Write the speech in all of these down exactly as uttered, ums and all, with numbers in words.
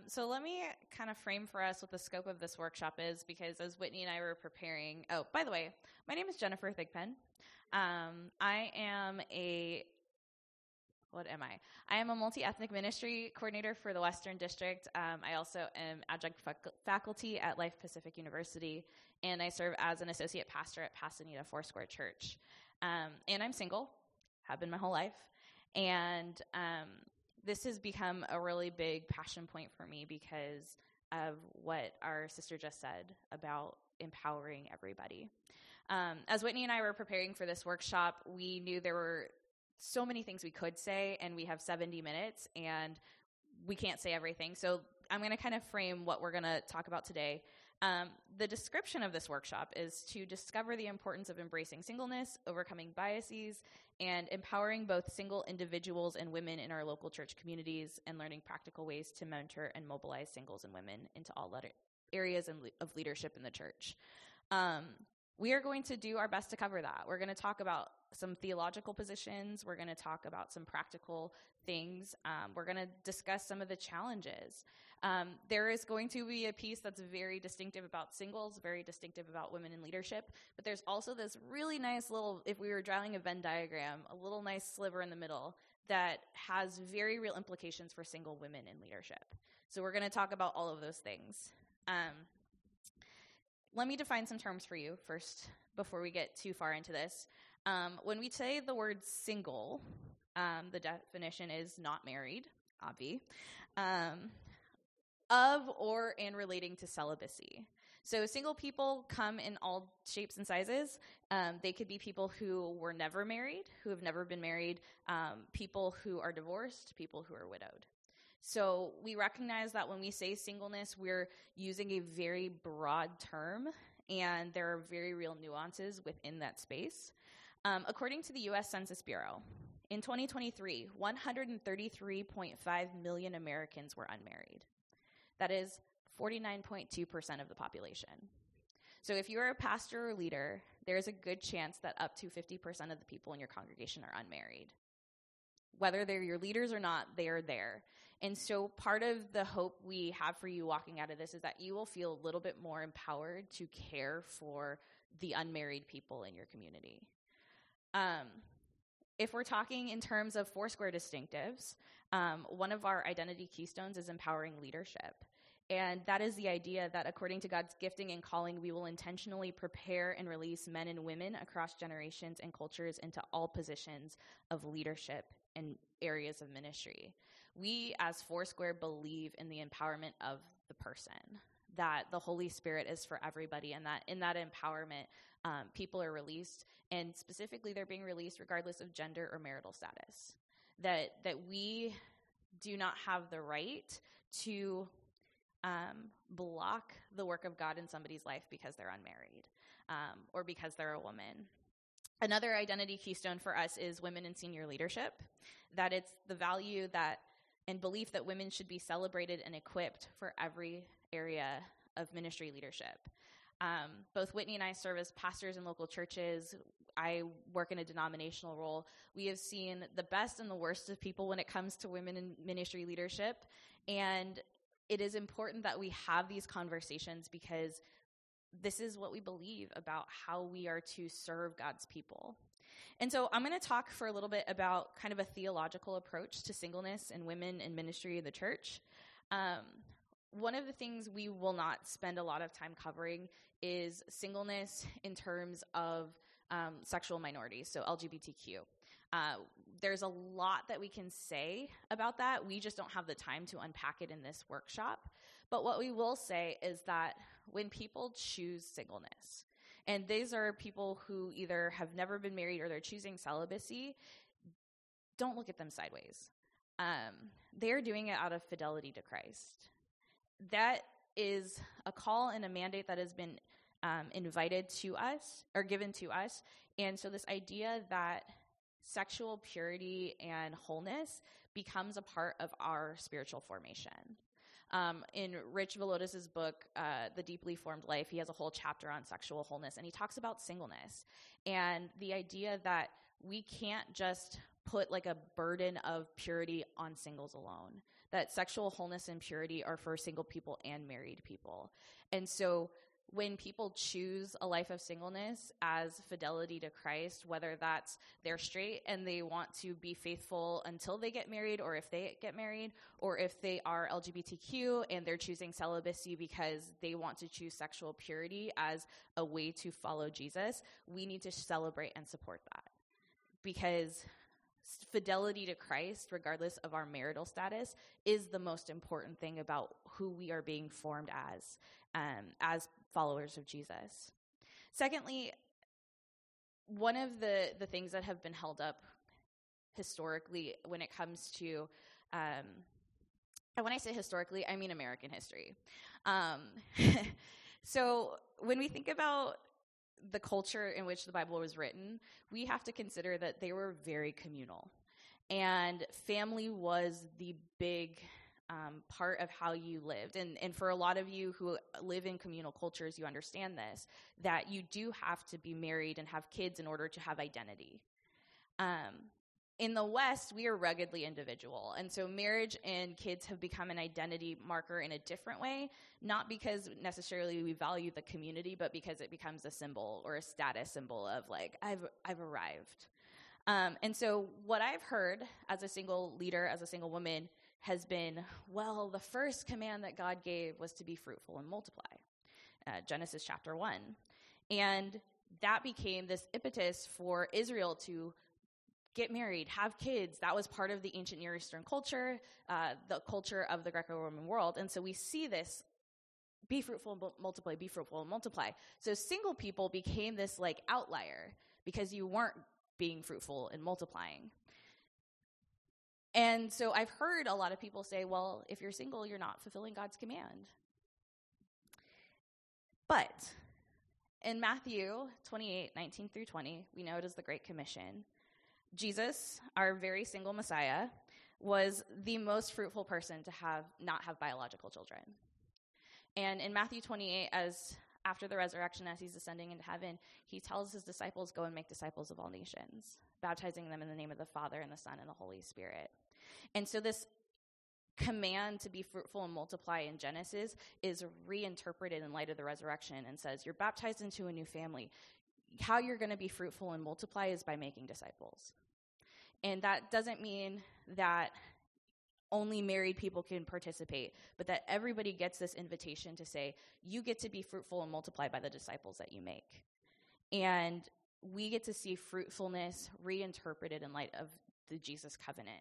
so let me kind of frame for us what the scope of this workshop is, because as Whitney and I were preparing, oh, by the way, my name is Jennifer Thigpen. Um, I am a, what am I? I am a multi-ethnic ministry coordinator for the Western District. Um, I also am adjunct fac- faculty at Life Pacific University, and I serve as an associate pastor at Pasadena Foursquare Church. Um, and I'm single, have been my whole life, and um, this has become a really big passion point for me because of what our sister just said about empowering everybody. Um, as Whitney and I were preparing for this workshop, we knew there were so many things we could say, and we have seventy minutes, and we can't say everything. So I'm going to kind of frame what we're going to talk about today. Um, the description of this workshop is to discover the importance of embracing singleness, overcoming biases, and empowering both single individuals and women in our local church communities, and learning practical ways to mentor and mobilize singles and women into all le- areas in le- of leadership in the church. Um, we are going to do our best to cover that. We're going to talk about some theological positions. We're going to talk about some practical things. Um, we're going to discuss some of the challenges. Um, there is going to be a piece that's very distinctive about singles, very distinctive about women in leadership, but there's also this really nice little, if we were drawing a Venn diagram, a little nice sliver in the middle that has very real implications for single women in leadership. So we're going to talk about all of those things. Um, let me define some terms for you first before we get too far into this. Um, when we say the word single, um, the definition is not married, obvi, um, of or and relating to celibacy. So single people come in all shapes and sizes. Um, they could be people who were never married, who have never been married, um, people who are divorced, people who are widowed. So we recognize that when we say singleness, we're using a very broad term, and there are very real nuances within that space. Um, according to the U S Census Bureau, in twenty twenty-three, one hundred thirty-three point five million Americans were unmarried. That is forty-nine point two percent of the population. So if you're a pastor or leader, there's a good chance that up to fifty percent of the people in your congregation are unmarried. Whether they're your leaders or not, they are there. And so part of the hope we have for you walking out of this is that you will feel a little bit more empowered to care for the unmarried people in your community. Um, if we're talking in terms of Foursquare distinctives, um, one of our identity keystones is empowering leadership. And that is the idea that according to God's gifting and calling, we will intentionally prepare and release men and women across generations and cultures into all positions of leadership and areas of ministry. We as Foursquare believe in the empowerment of the person, that the Holy Spirit is for everybody, and that in that empowerment, um, people are released, and specifically they're being released regardless of gender or marital status. That that we do not have the right to um, block the work of God in somebody's life because they're unmarried um, or because they're a woman. Another identity keystone for us is women in senior leadership, that it's the value that and belief that women should be celebrated and equipped for every area of ministry leadership. Um, both Whitney and I serve as pastors in local churches. I work in a denominational role. We have seen the best and the worst of people when it comes to women in ministry leadership, and it is important that we have these conversations because this is what we believe about how we are to serve God's people. And so I'm going to talk for a little bit about kind of a theological approach to singleness and women in ministry in the church. Um, one of the things we will not spend a lot of time covering is singleness in terms of um, sexual minorities, so L G B T Q. Uh, there's a lot that we can say about that. We just don't have the time to unpack it in this workshop. But what we will say is that when people choose singleness, and these are people who either have never been married or they're choosing celibacy, don't look at them sideways. Um, they're doing it out of fidelity to Christ. That is a call and a mandate that has been um, invited to us or given to us. And so this idea that sexual purity and wholeness becomes a part of our spiritual formation. Um, in Rich Villodas' book, uh, The Deeply Formed Life, he has a whole chapter on sexual wholeness, and he talks about singleness and the idea that we can't just put like a burden of purity on singles alone, that sexual wholeness and purity are for single people and married people. And so when people choose a life of singleness as fidelity to Christ, whether that's they're straight and they want to be faithful until they get married, or if they get married, or if they are L G B T Q and they're choosing celibacy because they want to choose sexual purity as a way to follow Jesus, we need to celebrate and support that. Because fidelity to Christ, regardless of our marital status, is the most important thing about who we are being formed as, um, as followers of Jesus. Secondly, one of the, the things that have been held up historically when it comes to, um, and when I say historically, I mean American history. Um, so when we think about the culture in which the Bible was written, we have to consider that they were very communal. And family was the big um, part of how you lived. And, and for a lot of you who live in communal cultures, you understand this, that you do have to be married and have kids in order to have identity. Um, in the West, we are ruggedly individual. And so marriage and kids have become an identity marker in a different way, not because necessarily we value the community, but because it becomes a symbol or a status symbol of like, I've I've arrived. Um, and so what I've heard as a single leader, as a single woman, has been, well, the first command that God gave was to be fruitful and multiply, uh, Genesis chapter one. And that became this impetus for Israel to get married, have kids. That was part of the ancient Near Eastern culture, uh, the culture of the Greco-Roman world. And so we see this, be fruitful and multiply, be fruitful and multiply. So single people became this like outlier because you weren't being fruitful and multiplying. And so I've heard a lot of people say, well, if you're single, you're not fulfilling God's command. But in Matthew twenty-eight, nineteen through twenty, we know it is the Great Commission. Jesus, our very single Messiah, was the most fruitful person to have not have biological children. And in Matthew twenty-eight, as after the resurrection, as he's ascending into heaven, he tells his disciples, go and make disciples of all nations, baptizing them in the name of the Father and the Son and the Holy Spirit. And so this command to be fruitful and multiply in Genesis is reinterpreted in light of the resurrection and says, you're baptized into a new family. How you're going to be fruitful and multiply is by making disciples. And that doesn't mean that only married people can participate, but that everybody gets this invitation to say, you get to be fruitful and multiply by the disciples that you make. And we get to see fruitfulness reinterpreted in light of the Jesus covenant.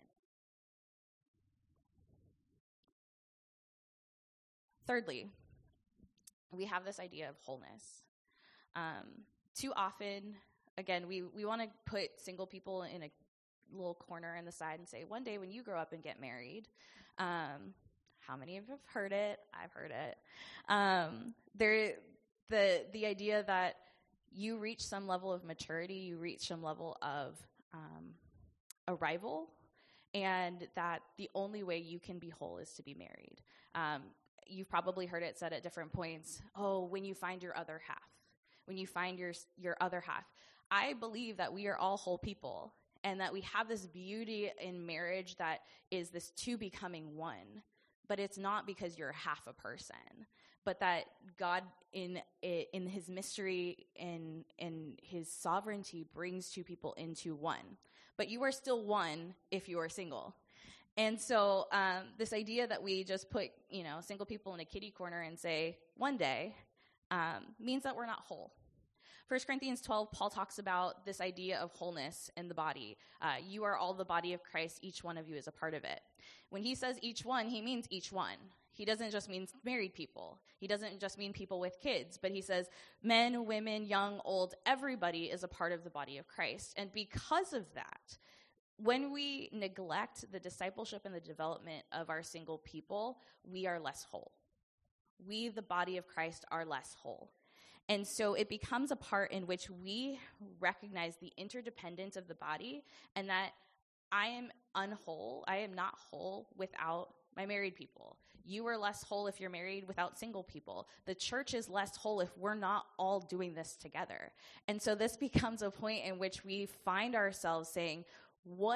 Thirdly, we have this idea of wholeness. Um, too often, again, we, we want to put single people in a little corner in the side and say, one day when you grow up and get married, um, how many of you have heard it? I've heard it. Um, there, the the idea that you reach some level of maturity, you reach some level of um, arrival, and that the only way you can be whole is to be married. Um, you've probably heard it said at different points, oh, when you find your other half, when you find your your other half. I believe that we are all whole people, and that we have this beauty in marriage that is this two becoming one. But it's not because you're half a person, but that God in in his mystery and in his sovereignty brings two people into one. But you are still one if you are single. And so um, this idea that we just put, you know, single people in a kiddie corner and say, one day, um, means that we're not whole. First Corinthians twelve, Paul talks about this idea of wholeness in the body. Uh, you are all the body of Christ. Each one of you is a part of it. When he says each one, he means each one. He doesn't just mean married people. He doesn't just mean people with kids, but he says men, women, young, old, everybody is a part of the body of Christ. And because of that, when we neglect the discipleship and the development of our single people, we are less whole. We, the body of Christ, are less whole. And so it becomes a part in which we recognize the interdependence of the body, and that I am unwhole, I am not whole without my married people. You are less whole if you're married without single people. The church is less whole if we're not all doing this together. And so this becomes a point in which we find ourselves saying, what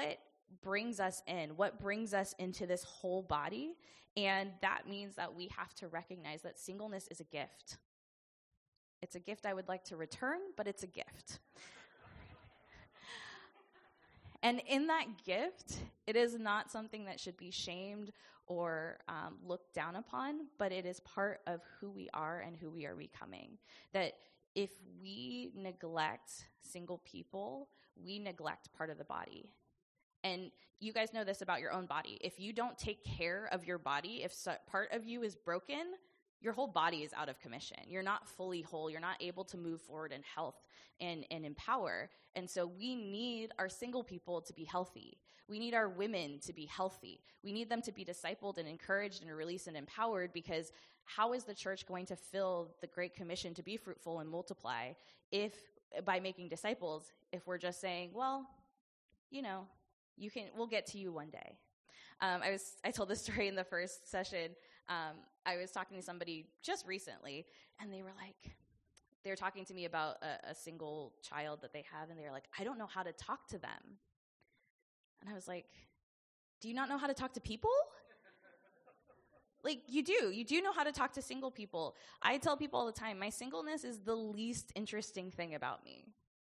brings us in, what brings us into this whole body. And that means that we have to recognize that singleness is a gift. It's a gift I would like to return, but it's a gift. And in that gift, it is not something that should be shamed or um, looked down upon, but it is part of who we are and who we are becoming. That if we neglect single people, we neglect part of the body. And you guys know this about your own body. If you don't take care of your body, if so, part of you is broken, your whole body is out of commission. You're not fully whole. You're not able to move forward in health and, and in power. And so we need our single people to be healthy. We need our women to be healthy. We need them to be discipled and encouraged and released and empowered, because how is the church going to fill the Great Commission to be fruitful and multiply if, by making disciples, if we're just saying, well, you know, you can, we'll get to you one day. Um, I was, I told this story in the first session. Um, I was talking to somebody just recently, and they were like, they were talking to me about a, a single child that they have, and they were like, I don't know how to talk to them. And I was like, do you not know how to talk to people? Like, you do. You do know how to talk to single people. I tell people all the time, my singleness is the least interesting thing about me.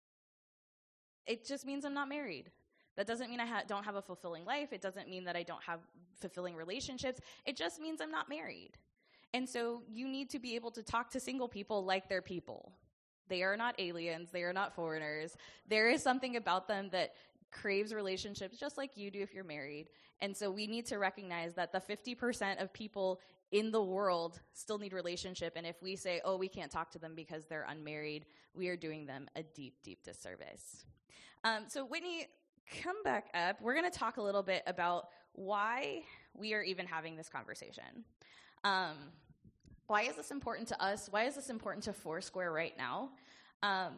It just means I'm not married. That doesn't mean I ha- don't have a fulfilling life. It doesn't mean that I don't have fulfilling relationships. It just means I'm not married. And so you need to be able to talk to single people like they're people. They are not aliens. They are not foreigners. There is something about them that craves relationships just like you do if you're married. And so we need to recognize that the fifty percent of people in the world still need relationship. And if we say, oh, we can't talk to them because they're unmarried, we are doing them a deep, deep disservice. Um, so Whitney, come back up. We're going to talk a little bit about why we are even having this conversation. Um, why is this important to us? Why is this important to Foursquare right now? Um,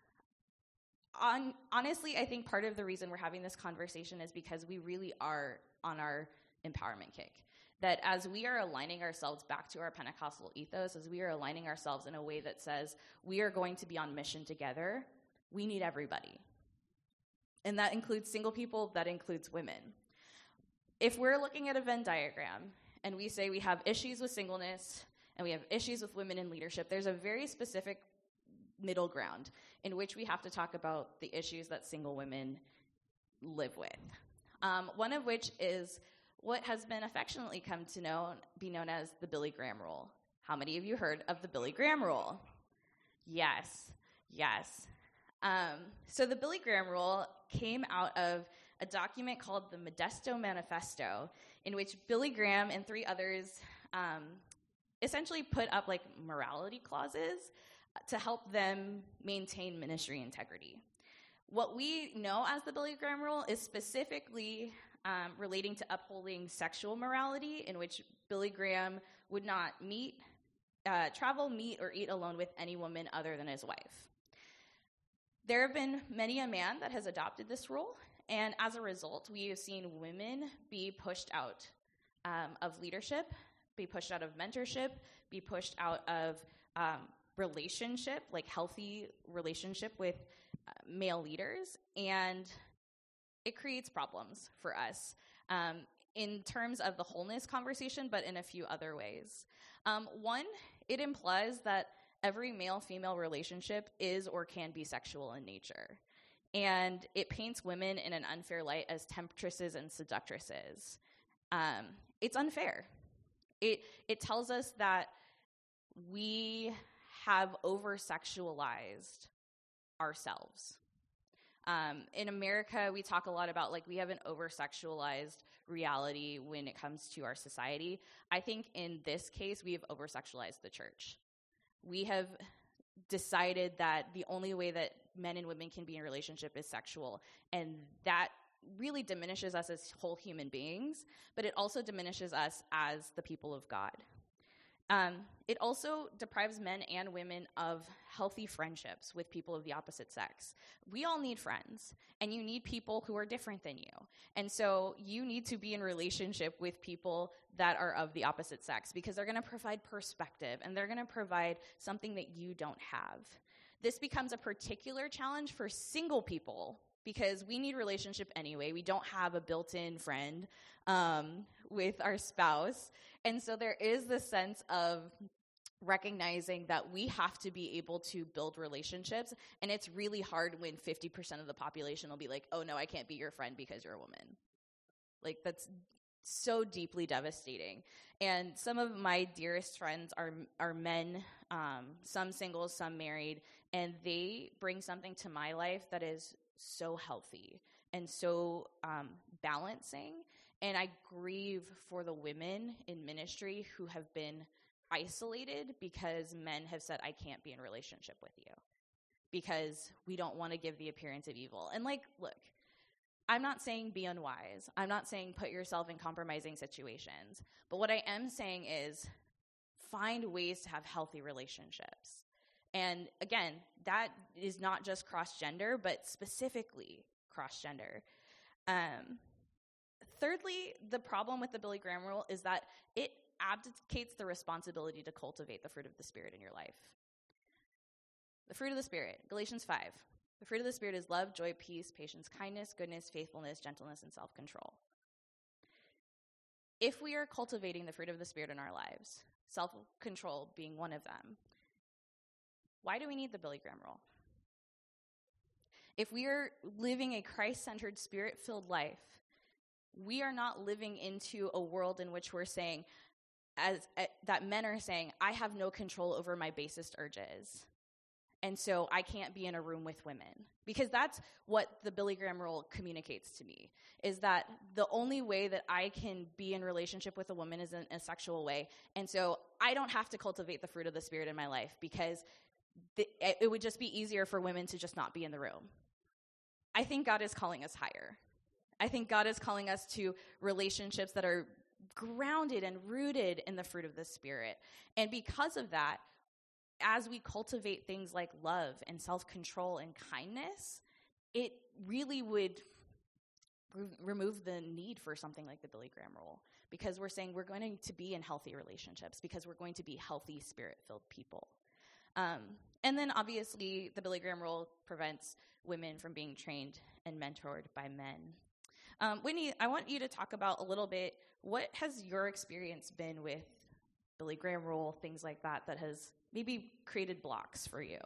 on, honestly, I think part of the reason we're having this conversation is because we really are on our empowerment kick. That as we are aligning ourselves back to our Pentecostal ethos, as we are aligning ourselves in a way that says we are going to be on mission together, we need everybody. And that includes single people, that includes women. If we're looking at a Venn diagram and we say we have issues with singleness and we have issues with women in leadership, there's a very specific middle ground in which we have to talk about the issues that single women live with. Um, one of which is what has been affectionately come to know, be known as the Billy Graham rule. How many of you heard of the Billy Graham rule? Yes, yes. Um, so the Billy Graham rule came out of a document called the Modesto Manifesto, in which Billy Graham and three others um, essentially put up like morality clauses to help them maintain ministry integrity. What we know as the Billy Graham rule is specifically um, relating to upholding sexual morality, in which Billy Graham would not meet, uh, travel, meet, or eat alone with any woman other than his wife. There have been many a man that has adopted this rule, and as a result, we have seen women be pushed out um, of leadership, be pushed out of mentorship, be pushed out of um, relationship, like healthy relationship with uh, male leaders, and it creates problems for us um, in terms of the wholeness conversation, but in a few other ways. Um, one, it implies that every male-female relationship is or can be sexual in nature. And it paints women in an unfair light as temptresses and seductresses. Um, it's unfair. It it tells us that we have over-sexualized ourselves. Um, in America, we talk a lot about, like, we have an over-sexualized reality when it comes to our society. I think in this case, we have over-sexualized the church. We have decided that the only way that men and women can be in a relationship is sexual, and that really diminishes us as whole human beings, but it also diminishes us as the people of God. Um, it also deprives men and women of healthy friendships with people of the opposite sex. We all need friends, and you need people who are different than you. And so you need to be in relationship with people that are of the opposite sex, because they're going to provide perspective, and they're going to provide something that you don't have. This becomes a particular challenge for single people because we need relationship anyway. We don't have a built-in friend um, with our spouse. And so there is this sense of recognizing that we have to be able to build relationships. And it's really hard when fifty percent of the population will be like, oh, no, I can't be your friend because you're a woman. Like, that's so deeply devastating. And some of my dearest friends are are men, um, some single, some married, and they bring something to my life that is so healthy and so um, balancing. And I grieve for the women in ministry who have been isolated because men have said, I can't be in a relationship with you because we don't want to give the appearance of evil. And like, look, I'm not saying be unwise. I'm not saying put yourself in compromising situations. But what I am saying is find ways to have healthy relationships. And again, that is not just cross-gender, but specifically cross-gender. Um, thirdly, the problem with the Billy Graham rule is that it abdicates the responsibility to cultivate the fruit of the Spirit in your life. The fruit of the Spirit, Galatians five. The fruit of the Spirit is love, joy, peace, patience, kindness, goodness, faithfulness, gentleness, and self-control. If we are cultivating the fruit of the Spirit in our lives, self-control being one of them, why do we need the Billy Graham rule? If we are living a Christ-centered, Spirit-filled life, we are not living into a world in which we're saying, as uh, that men are saying, I have no control over my basest urges. And so I can't be in a room with women. Because that's what the Billy Graham rule communicates to me, is that the only way that I can be in relationship with a woman is in a sexual way. And so I don't have to cultivate the fruit of the Spirit in my life because the, it would just be easier for women to just not be in the room. I think God is calling us higher. I think God is calling us to relationships that are grounded and rooted in the fruit of the Spirit. And because of that, as we cultivate things like love and self-control and kindness, it really would re- remove the need for something like the Billy Graham rule, because we're saying we're going to be in healthy relationships because we're going to be healthy, Spirit-filled people. Um, and then obviously the Billy Graham rule prevents women from being trained and mentored by men. Um, Whitney, I want you to talk about a little bit, what has your experience been with Billy Graham rule, things like that, that has maybe created blocks for you?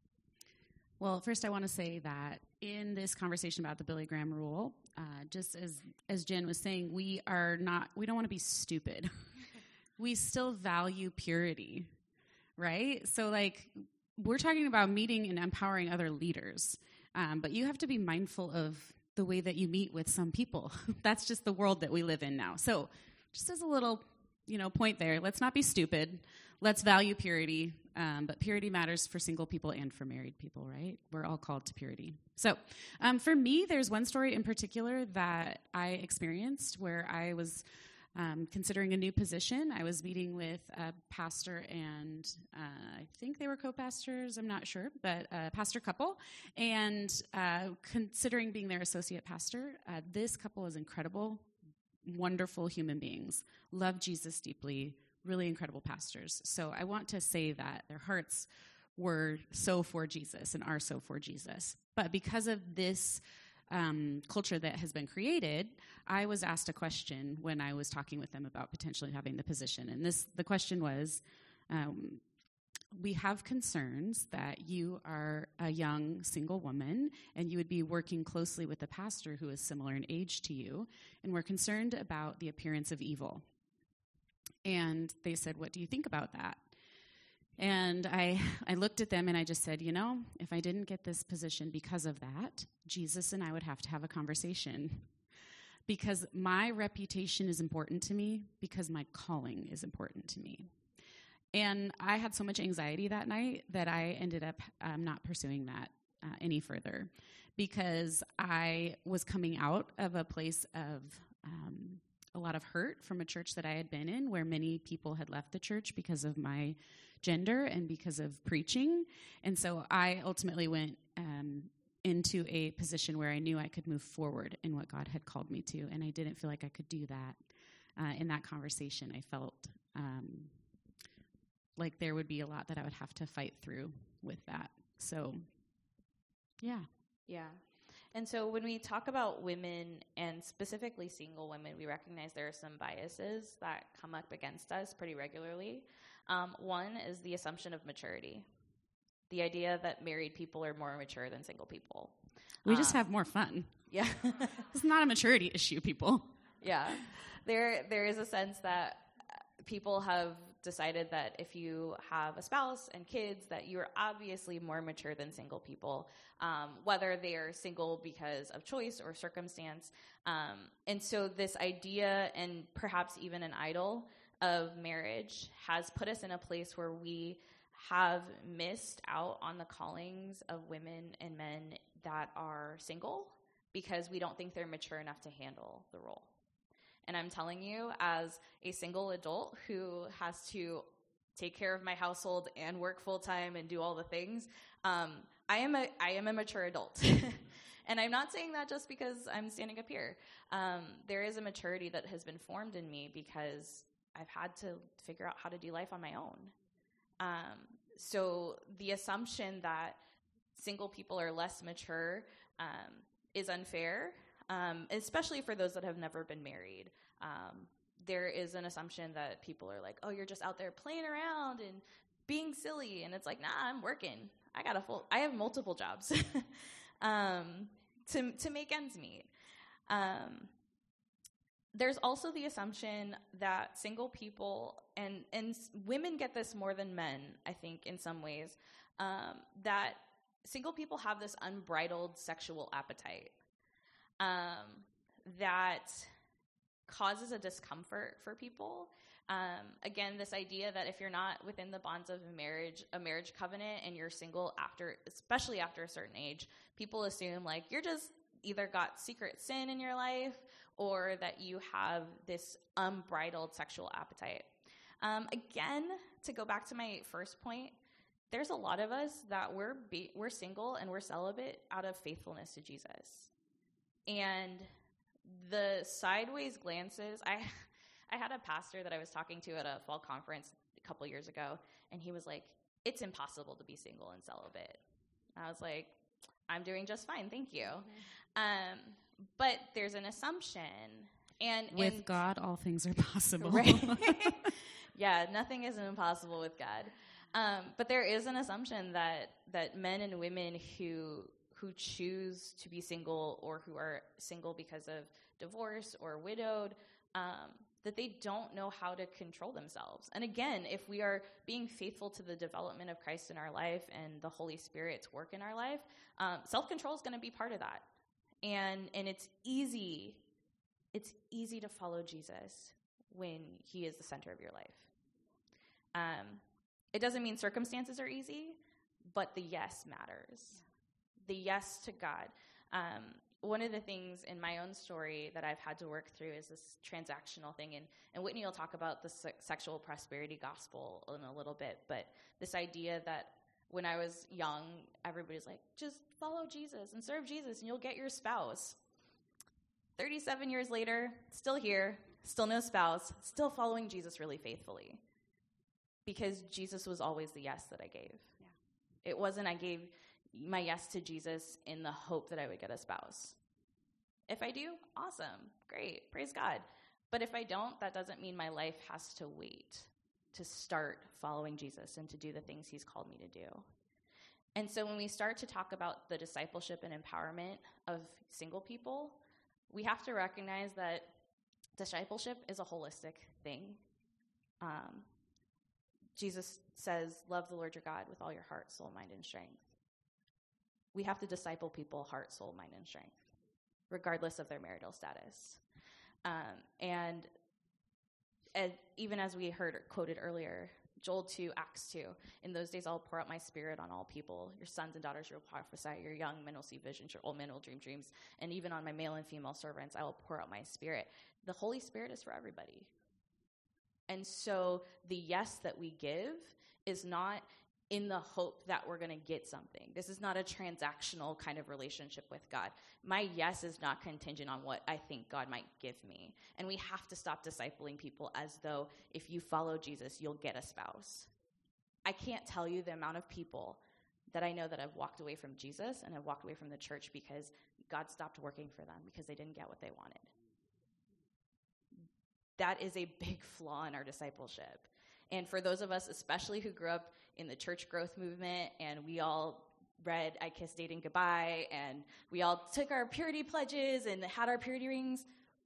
Well, first I want to say that in this conversation about the Billy Graham rule, uh, just as, as Jen was saying, we are not, we don't want to be stupid. We still value purity, right? So like, we're talking about meeting and empowering other leaders, um, but you have to be mindful of the way that you meet with some people. That's just the world that we live in now. So just as a little, you know, point there, let's not be stupid. Let's value purity, um, but purity matters for single people and for married people, right? We're all called to purity. So um, for me, there's one story in particular that I experienced where I was um, considering a new position. I was meeting with a pastor and uh, I think they were co-pastors, I'm not sure, but a pastor couple, and uh, considering being their associate pastor. Uh, this couple is incredible, wonderful human beings, love Jesus deeply, really incredible pastors. So I want to say that their hearts were so for Jesus and are so for Jesus. But because of this um, culture that has been created, I was asked a question when I was talking with them about potentially having the position. And this, the question was, um, we have concerns that you are a young single woman and you would be working closely with a pastor who is similar in age to you, and we're concerned about the appearance of evil. And they said, what do you think about that? And I, I looked at them and I just said, you know, if I didn't get this position because of that, Jesus and I would have to have a conversation, because my reputation is important to me, because my calling is important to me. And I had so much anxiety that night that I ended up um, not pursuing that uh, any further, because I was coming out of a place of um, a lot of hurt from a church that I had been in, where many people had left the church because of my gender and because of preaching. And so I ultimately went um, into a position where I knew I could move forward in what God had called me to, and I didn't feel like I could do that. Uh, in that conversation, I felt um, like there would be a lot that I would have to fight through with that. So, yeah. Yeah. And so when we talk about women, and specifically single women, we recognize there are some biases that come up against us pretty regularly. Um, one is the assumption of maturity, the idea that married people are more mature than single people. We um, just have more fun. Yeah. It's not a maturity issue, people. Yeah. There, there is a sense that people have decided that if you have a spouse and kids, that you're obviously more mature than single people, um, whether they are single because of choice or circumstance. Um, and so this idea, and perhaps even an idol of marriage, has put us in a place where we have missed out on the callings of women and men that are single because we don't think they're mature enough to handle the role. And I'm telling you, as a single adult who has to take care of my household and work full time and do all the things, um, I am a I am a mature adult. And I'm not saying that just because I'm standing up here. Um, there is a maturity that has been formed in me because I've had to figure out how to do life on my own. Um, so the assumption that single people are less mature um, is unfair. Um, especially for those that have never been married. Um, there is an assumption that people are like, oh, you're just out there playing around and being silly. And it's like, nah, I'm working. I got a full, I have multiple jobs um, to, to make ends meet. Um, there's also the assumption that single people, and, and women get this more than men, I think, in some ways, um, that single people have this unbridled sexual appetite. Um, that causes a discomfort for people. Um, again, this idea that if you're not within the bonds of a marriage, a marriage covenant, and you're single after, especially after a certain age, people assume like you're just either got secret sin in your life or that you have this unbridled sexual appetite. Um, again, to go back to my first point, there's a lot of us that we're be- we're single and we're celibate out of faithfulness to Jesus. And the sideways glances, I I had a pastor that I was talking to at a fall conference a couple years ago, and he was like, it's impossible to be single and celibate. I was like, I'm doing just fine, thank you. Mm-hmm. Um, but there's an assumption. And With and, God, all things are possible. Right? Yeah, nothing is impossible with God. Um, but there is an assumption that that men and women who... who choose to be single or who are single because of divorce or widowed, um, that they don't know how to control themselves. And again, if we are being faithful to the development of Christ in our life and the Holy Spirit's work in our life, um, self-control is going to be part of that. And and it's easy, it's easy to follow Jesus when he is the center of your life. Um, it doesn't mean circumstances are easy, but the yes matters. The yes to God. Um, one of the things in my own story that I've had to work through is this transactional thing. And, and Whitney will talk about the se- sexual prosperity gospel in a little bit. But this idea that when I was young, everybody's like, just follow Jesus and serve Jesus and you'll get your spouse. thirty-seven years later, still here, still no spouse, still following Jesus really faithfully. Because Jesus was always the yes that I gave. Yeah. It wasn't I gave my yes to Jesus in the hope that I would get a spouse. If I do, awesome, great, praise God. But if I don't, that doesn't mean my life has to wait to start following Jesus and to do the things he's called me to do. And so when we start to talk about the discipleship and empowerment of single people, we have to recognize that discipleship is a holistic thing. Um, Jesus says, love the Lord your God with all your heart, soul, mind, and strength. We have to disciple people heart, soul, mind, and strength, regardless of their marital status. Um, and, and even as we heard quoted earlier, Joel two, Acts two, in those days I'll pour out my spirit on all people. Your sons and daughters will prophesy, your young men will see visions, your old men will dream dreams, and even on my male and female servants I will pour out my spirit. The Holy Spirit is for everybody. And so the yes that we give is not in the hope that we're going to get something. This is not a transactional kind of relationship with God. My yes is not contingent on what I think God might give me. And we have to stop discipling people as though if you follow Jesus, you'll get a spouse. I can't tell you the amount of people that I know that have walked away from Jesus and have walked away from the church because God stopped working for them because they didn't get what they wanted. That is a big flaw in our discipleship. And for those of us, especially who grew up in the church growth movement, and we all read I Kissed Dating Goodbye, and we all took our purity pledges and had our purity rings,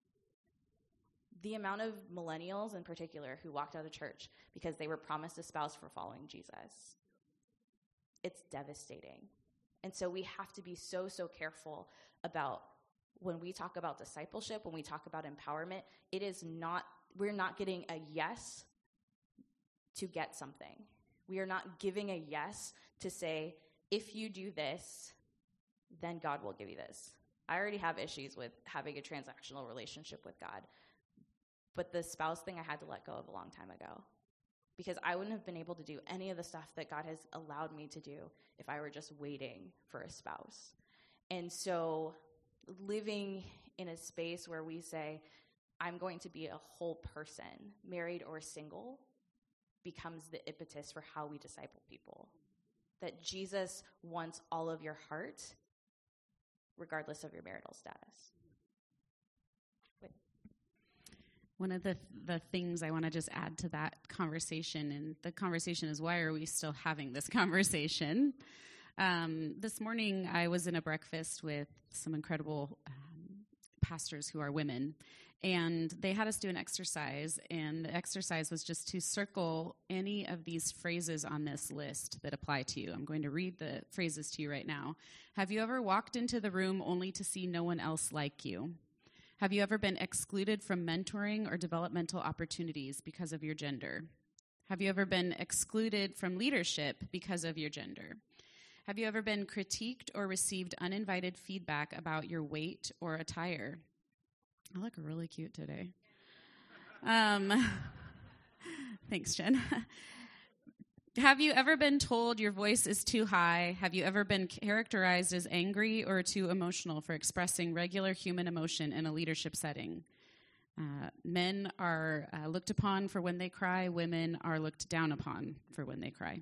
the amount of millennials in particular who walked out of church because they were promised a spouse for following Jesus, it's devastating. And so we have to be so, so careful about when we talk about discipleship, when we talk about empowerment, it is not, we're not getting a yes to get something. We are not giving a yes to say, if you do this, then God will give you this. I already have issues with having a transactional relationship with God. But the spouse thing I had to let go of a long time ago, because I wouldn't have been able to do any of the stuff that God has allowed me to do if I were just waiting for a spouse. And so living in a space where we say, I'm going to be a whole person, married or single, becomes the impetus for how we disciple people. That Jesus wants all of your heart, regardless of your marital status. Wait. One of the the things I want to just add to that conversation, and the conversation is, why are we still having this conversation? Um, this morning, I was in a breakfast with some incredible um, pastors who are women, and they had us do an exercise, and the exercise was just to circle any of these phrases on this list that apply to you. I'm going to read the phrases to you right now. Have you ever walked into the room only to see no one else like you? Have you ever been excluded from mentoring or developmental opportunities because of your gender? Have you ever been excluded from leadership because of your gender? Have you ever been critiqued or received uninvited feedback about your weight or attire? I look really cute today. Um, thanks, Jen. Have you ever been told your voice is too high? Have you ever been characterized as angry or too emotional for expressing regular human emotion in a leadership setting? Uh, men are uh, looked upon for when they cry. Women are looked down upon for when they cry.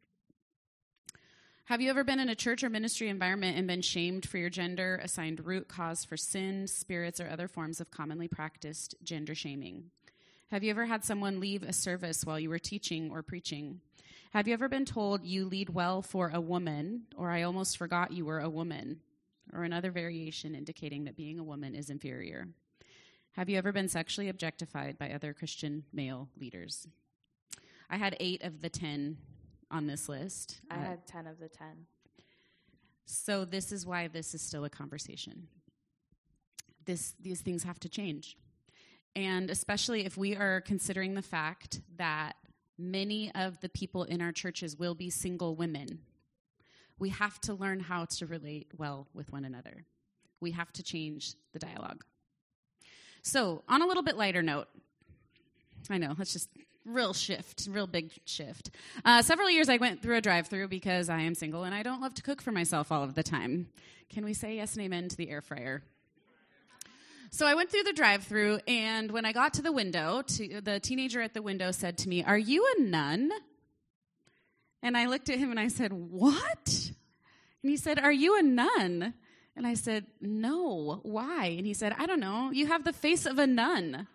Have you ever been in a church or ministry environment and been shamed for your gender, assigned root cause for sin, spirits, or other forms of commonly practiced gender shaming? Have you ever had someone leave a service while you were teaching or preaching? Have you ever been told you lead well for a woman, or I almost forgot you were a woman, or another variation indicating that being a woman is inferior? Have you ever been sexually objectified by other Christian male leaders? I had eight of the ten on this list. I uh, had ten of the ten. So this is why this is still a conversation. This, these things have to change. And especially if we are considering the fact that many of the people in our churches will be single women, we have to learn how to relate well with one another. We have to change the dialogue. So on a little bit lighter note, I know, let's just real shift, real big shift. Uh, several years I went through a drive-through because I am single and I don't love to cook for myself all of the time. Can we say yes and amen to the air fryer? So I went through the drive-through, and when I got to the window, to, the teenager at the window said to me, "Are you a nun?" And I looked at him and I said, "What?" And he said, "Are you a nun?" And I said, "No, why?" And he said, "I don't know. You have the face of a nun."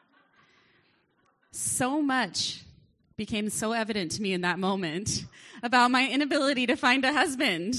So much became so evident to me in that moment about my inability to find a husband.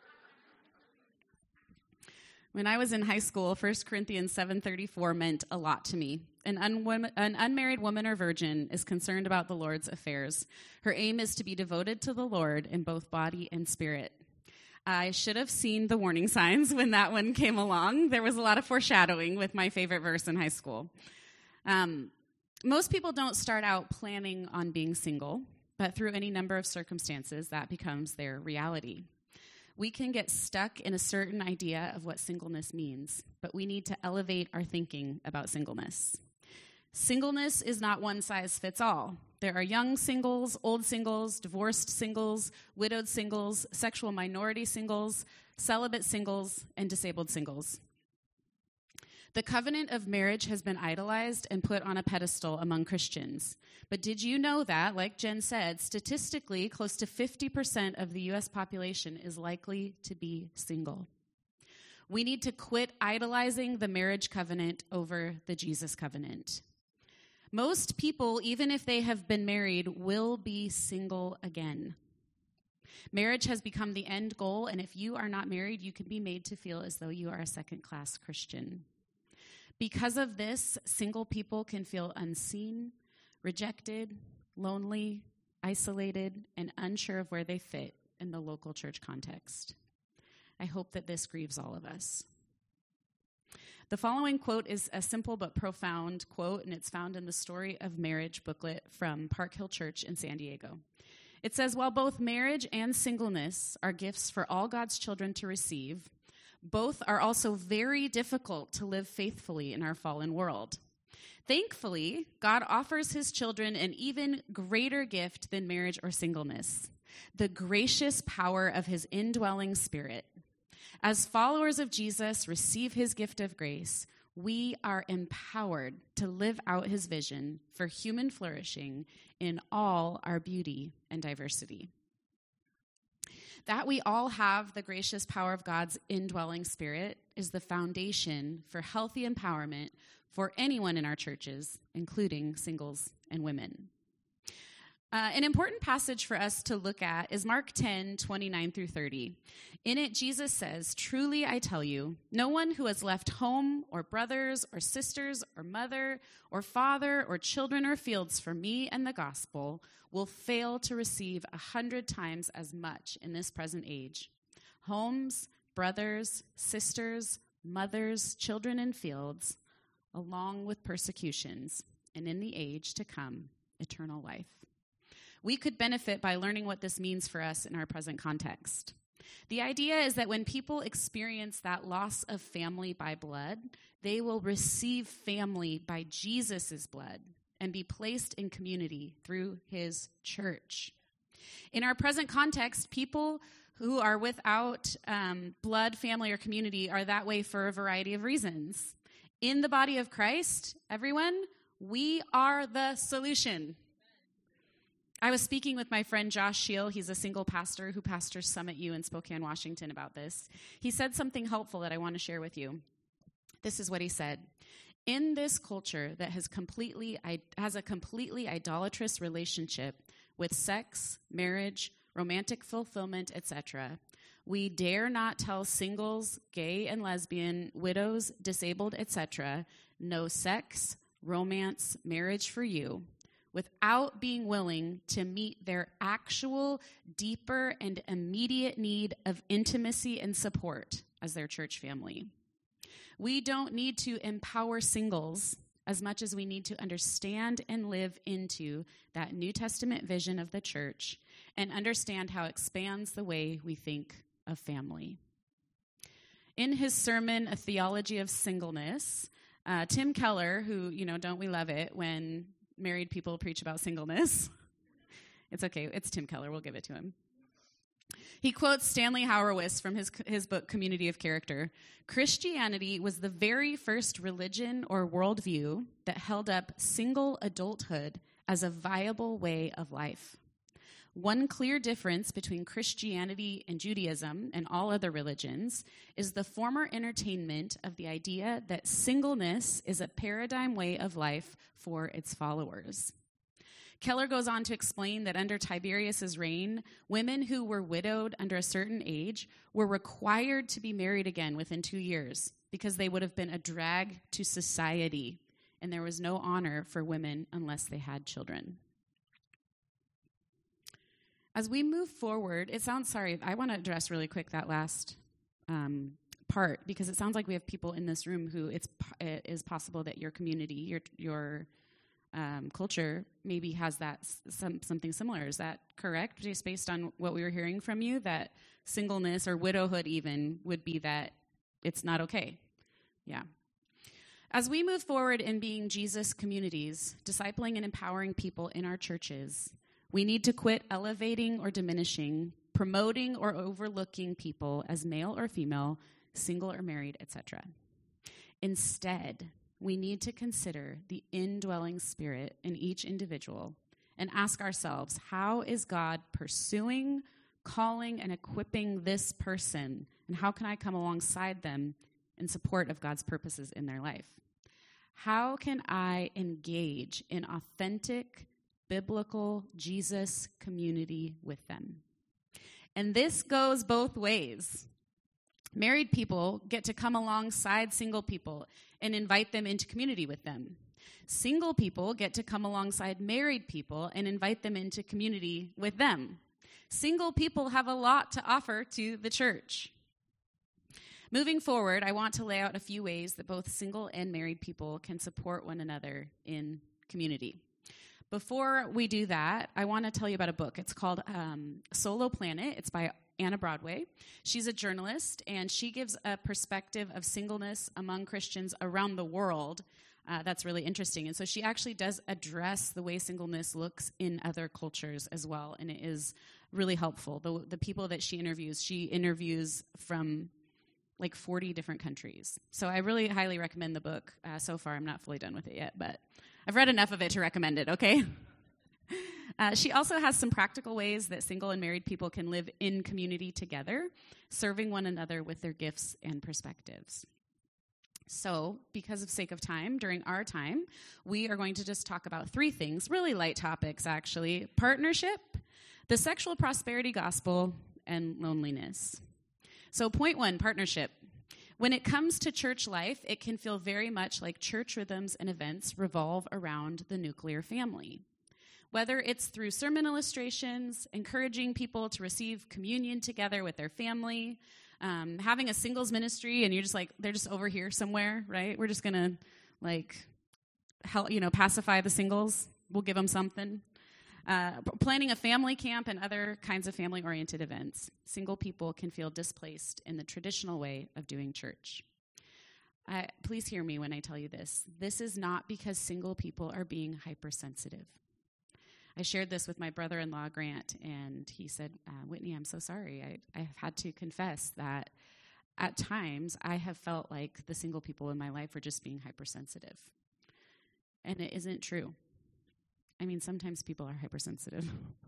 When I was in high school, First Corinthians seven thirty-four meant a lot to me. An, un- an unmarried woman or virgin is concerned about the Lord's affairs. Her aim is to be devoted to the Lord in both body and spirit. I should have seen the warning signs when that one came along. There was a lot of foreshadowing with my favorite verse in high school. Um, most people don't start out planning on being single, but through any number of circumstances, that becomes their reality. We can get stuck in a certain idea of what singleness means, but we need to elevate our thinking about singleness. Singleness is not one size fits all. There are young singles, old singles, divorced singles, widowed singles, sexual minority singles, celibate singles, and disabled singles. The covenant of marriage has been idolized and put on a pedestal among Christians. But did you know that, like Jen said, statistically, close to fifty percent of the U S population is likely to be single? We need to quit idolizing the marriage covenant over the Jesus covenant. Most people, even if they have been married, will be single again. Marriage has become the end goal, and if you are not married, you can be made to feel as though you are a second-class Christian. Because of this, single people can feel unseen, rejected, lonely, isolated, and unsure of where they fit in the local church context. I hope that this grieves all of us. The following quote is a simple but profound quote, and it's found in the Story of Marriage booklet from Park Hill Church in San Diego. It says, while both marriage and singleness are gifts for all God's children to receive, both are also very difficult to live faithfully in our fallen world. Thankfully, God offers his children an even greater gift than marriage or singleness, the gracious power of his indwelling Spirit. As followers of Jesus receive his gift of grace, we are empowered to live out his vision for human flourishing in all our beauty and diversity. That we all have the gracious power of God's indwelling Spirit is the foundation for healthy empowerment for anyone in our churches, including singles and women. Uh, an important passage for us to look at is Mark ten, twenty-nine through thirty. In it, Jesus says, truly I tell you, no one who has left home or brothers or sisters or mother or father or children or fields for me and the gospel will fail to receive a hundred times as much in this present age. Homes, brothers, sisters, mothers, children, and fields, along with persecutions, and in the age to come, eternal life. We could benefit by learning what this means for us in our present context. The idea is that when people experience that loss of family by blood, they will receive family by Jesus' blood and be placed in community through his church. In our present context, people who are without um, blood, family, or community are that way for a variety of reasons. In the body of Christ, everyone, we are the solution. I was speaking with my friend Josh Scheel. He's a single pastor who pastors Summit U in Spokane, Washington, about this. He said something helpful that I want to share with you. This is what he said. In this culture that has completely has a completely idolatrous relationship with sex, marriage, romantic fulfillment, et cetera, we dare not tell singles, gay and lesbian, widows, disabled, et cetera, no sex, romance, marriage for you, without being willing to meet their actual, deeper, and immediate need of intimacy and support as their church family. We don't need to empower singles as much as we need to understand and live into that New Testament vision of the church and understand how it expands the way we think of family. In his sermon, A Theology of Singleness, uh, Tim Keller, who, you know, don't we love it when married people preach about singleness? It's okay. It's Tim Keller. We'll give it to him. He quotes Stanley Hauerwas from his, his book, Community of Character. Christianity was the very first religion or worldview that held up single adulthood as a viable way of life. One clear difference between Christianity and Judaism and all other religions is the former entertainment of the idea that singleness is a paradigm way of life for its followers. Keller goes on to explain that under Tiberius's reign, women who were widowed under a certain age were required to be married again within two years because they would have been a drag to society, and there was no honor for women unless they had children. As we move forward, it sounds, sorry, I want to address really quick that last um, part, because it sounds like we have people in this room who it's it is possible that your community, your your um, culture maybe has that some something similar. Is that correct? Just based on what we were hearing from you, that singleness or widowhood even would be that it's not okay. Yeah. As we move forward in being Jesus communities, discipling and empowering people in our churches, we need to quit elevating or diminishing, promoting or overlooking people as male or female, single or married, et cetera. Instead, we need to consider the indwelling Spirit in each individual and ask ourselves, how is God pursuing, calling, and equipping this person, and how can I come alongside them in support of God's purposes in their life. How can I engage in authentic, biblical Jesus community with them? And this goes both ways. Married people get to come alongside single people and invite them into community with them. Single people get to come alongside married people and invite them into community with them. Single people have a lot to offer to the church. Moving forward, I want to lay out a few ways that both single and married people can support one another in community. Before we do that, I want to tell you about a book. It's called um, Solo Planet. It's by Anna Broadway. She's a journalist, and she gives a perspective of singleness among Christians around the world uh, that's really interesting. And so she actually does address the way singleness looks in other cultures as well, and it is really helpful. The, the people that she interviews, she interviews from like forty different countries. So I really highly recommend the book. Uh, so far, I'm not fully done with it yet, but I've read enough of it to recommend it, okay? Uh, she also has some practical ways that single and married people can live in community together, serving one another with their gifts and perspectives. So, because of sake of time, during our time, we are going to just talk about three things, really light topics, actually. Partnership, the sexual prosperity gospel, and loneliness. So, point one, partnership. When it comes to church life, it can feel very much like church rhythms and events revolve around the nuclear family. Whether it's through sermon illustrations, encouraging people to receive communion together with their family, um, having a singles ministry, and you're just like, they're just over here somewhere, right? We're just going to, like, help, you know, pacify the singles. We'll give them something. Uh, planning a family camp and other kinds of family-oriented events. Single people can feel displaced in the traditional way of doing church. Uh, please hear me when I tell you this. This is not because single people are being hypersensitive. I shared this with my brother-in-law, Grant, and he said, uh, Whitney, I'm so sorry. I, I have had to confess that at times I have felt like the single people in my life are just being hypersensitive. And it isn't true. I mean, sometimes people are hypersensitive.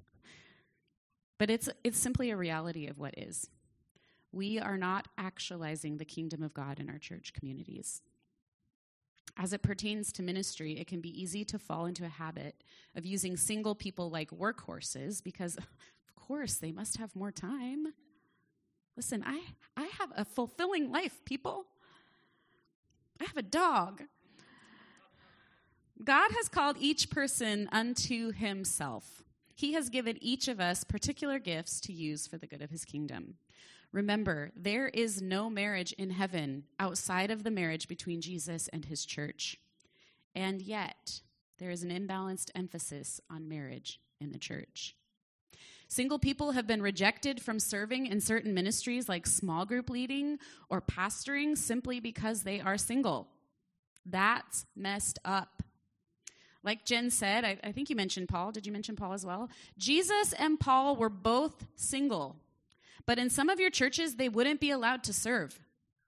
But it's it's simply a reality of what is. We are not actualizing the kingdom of God in our church communities. As it pertains to ministry, it can be easy to fall into a habit of using single people like workhorses because, of course, they must have more time. Listen, I, I have a fulfilling life, people. I have a dog. God has called each person unto himself. He has given each of us particular gifts to use for the good of his kingdom. Remember, there is no marriage in heaven outside of the marriage between Jesus and his church. And yet, there is an imbalanced emphasis on marriage in the church. Single people have been rejected from serving in certain ministries like small group leading or pastoring simply because they are single. That's messed up. Like Jen said, I, I think you mentioned Paul. Did you mention Paul as well? Jesus and Paul were both single. But in some of your churches, they wouldn't be allowed to serve.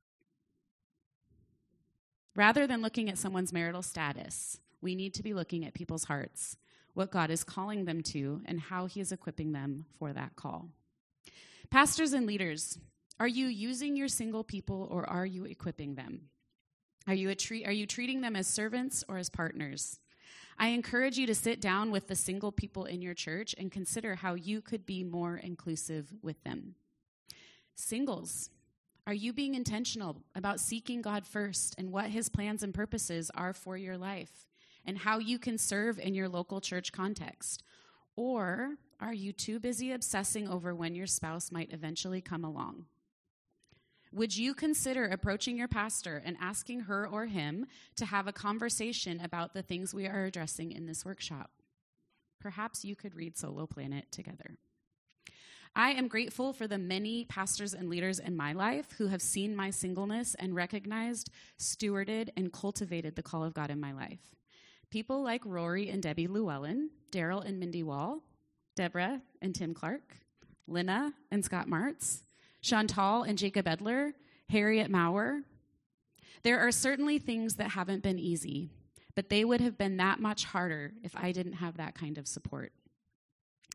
Rather than looking at someone's marital status, we need to be looking at people's hearts, what God is calling them to, and how he is equipping them for that call. Pastors and leaders, are you using your single people or are you equipping them? Are you, a tre- are you treating them as servants or as partners? I encourage you to sit down with the single people in your church and consider how you could be more inclusive with them. Singles, are you being intentional about seeking God first and what his plans and purposes are for your life and how you can serve in your local church context? Or are you too busy obsessing over when your spouse might eventually come along? Would you consider approaching your pastor and asking her or him to have a conversation about the things we are addressing in this workshop? Perhaps you could read Solo Planet together. I am grateful for the many pastors and leaders in my life who have seen my singleness and recognized, stewarded, and cultivated the call of God in my life. People like Rory and Debbie Llewellyn, Daryl and Mindy Wall, Deborah and Tim Clark, Lynna and Scott Martz, Chantal and Jacob Edler, Harriet Maurer. There are certainly things that haven't been easy, but they would have been that much harder if I didn't have that kind of support.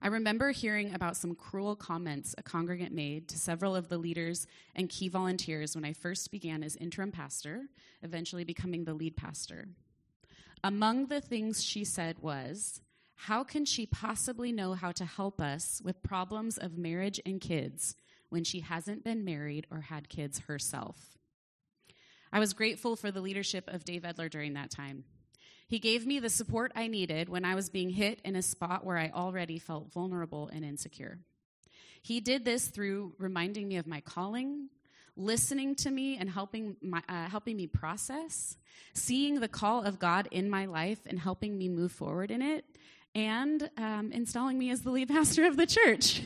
I remember hearing about some cruel comments a congregant made to several of the leaders and key volunteers when I first began as interim pastor, eventually becoming the lead pastor. Among the things she said was, "How can she possibly know how to help us with problems of marriage and kids when she hasn't been married or had kids herself?" I was grateful for the leadership of Dave Edler during that time. He gave me the support I needed when I was being hit in a spot where I already felt vulnerable and insecure. He did this through reminding me of my calling, listening to me and helping my, uh, helping me process, seeing the call of God in my life and helping me move forward in it, and um, installing me as the lead pastor of the church.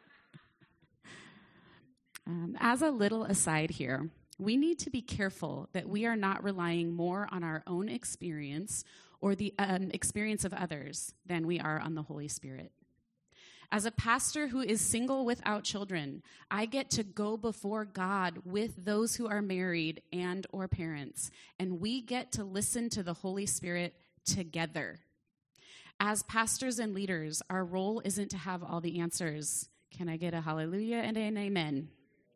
um, as a little aside here, we need to be careful that we are not relying more on our own experience or the um, experience of others than we are on the Holy Spirit. As a pastor who is single without children, I get to go before God with those who are married and or parents, and we get to listen to the Holy Spirit together. As pastors and leaders, our role isn't to have all the answers. Can I get a hallelujah and an amen?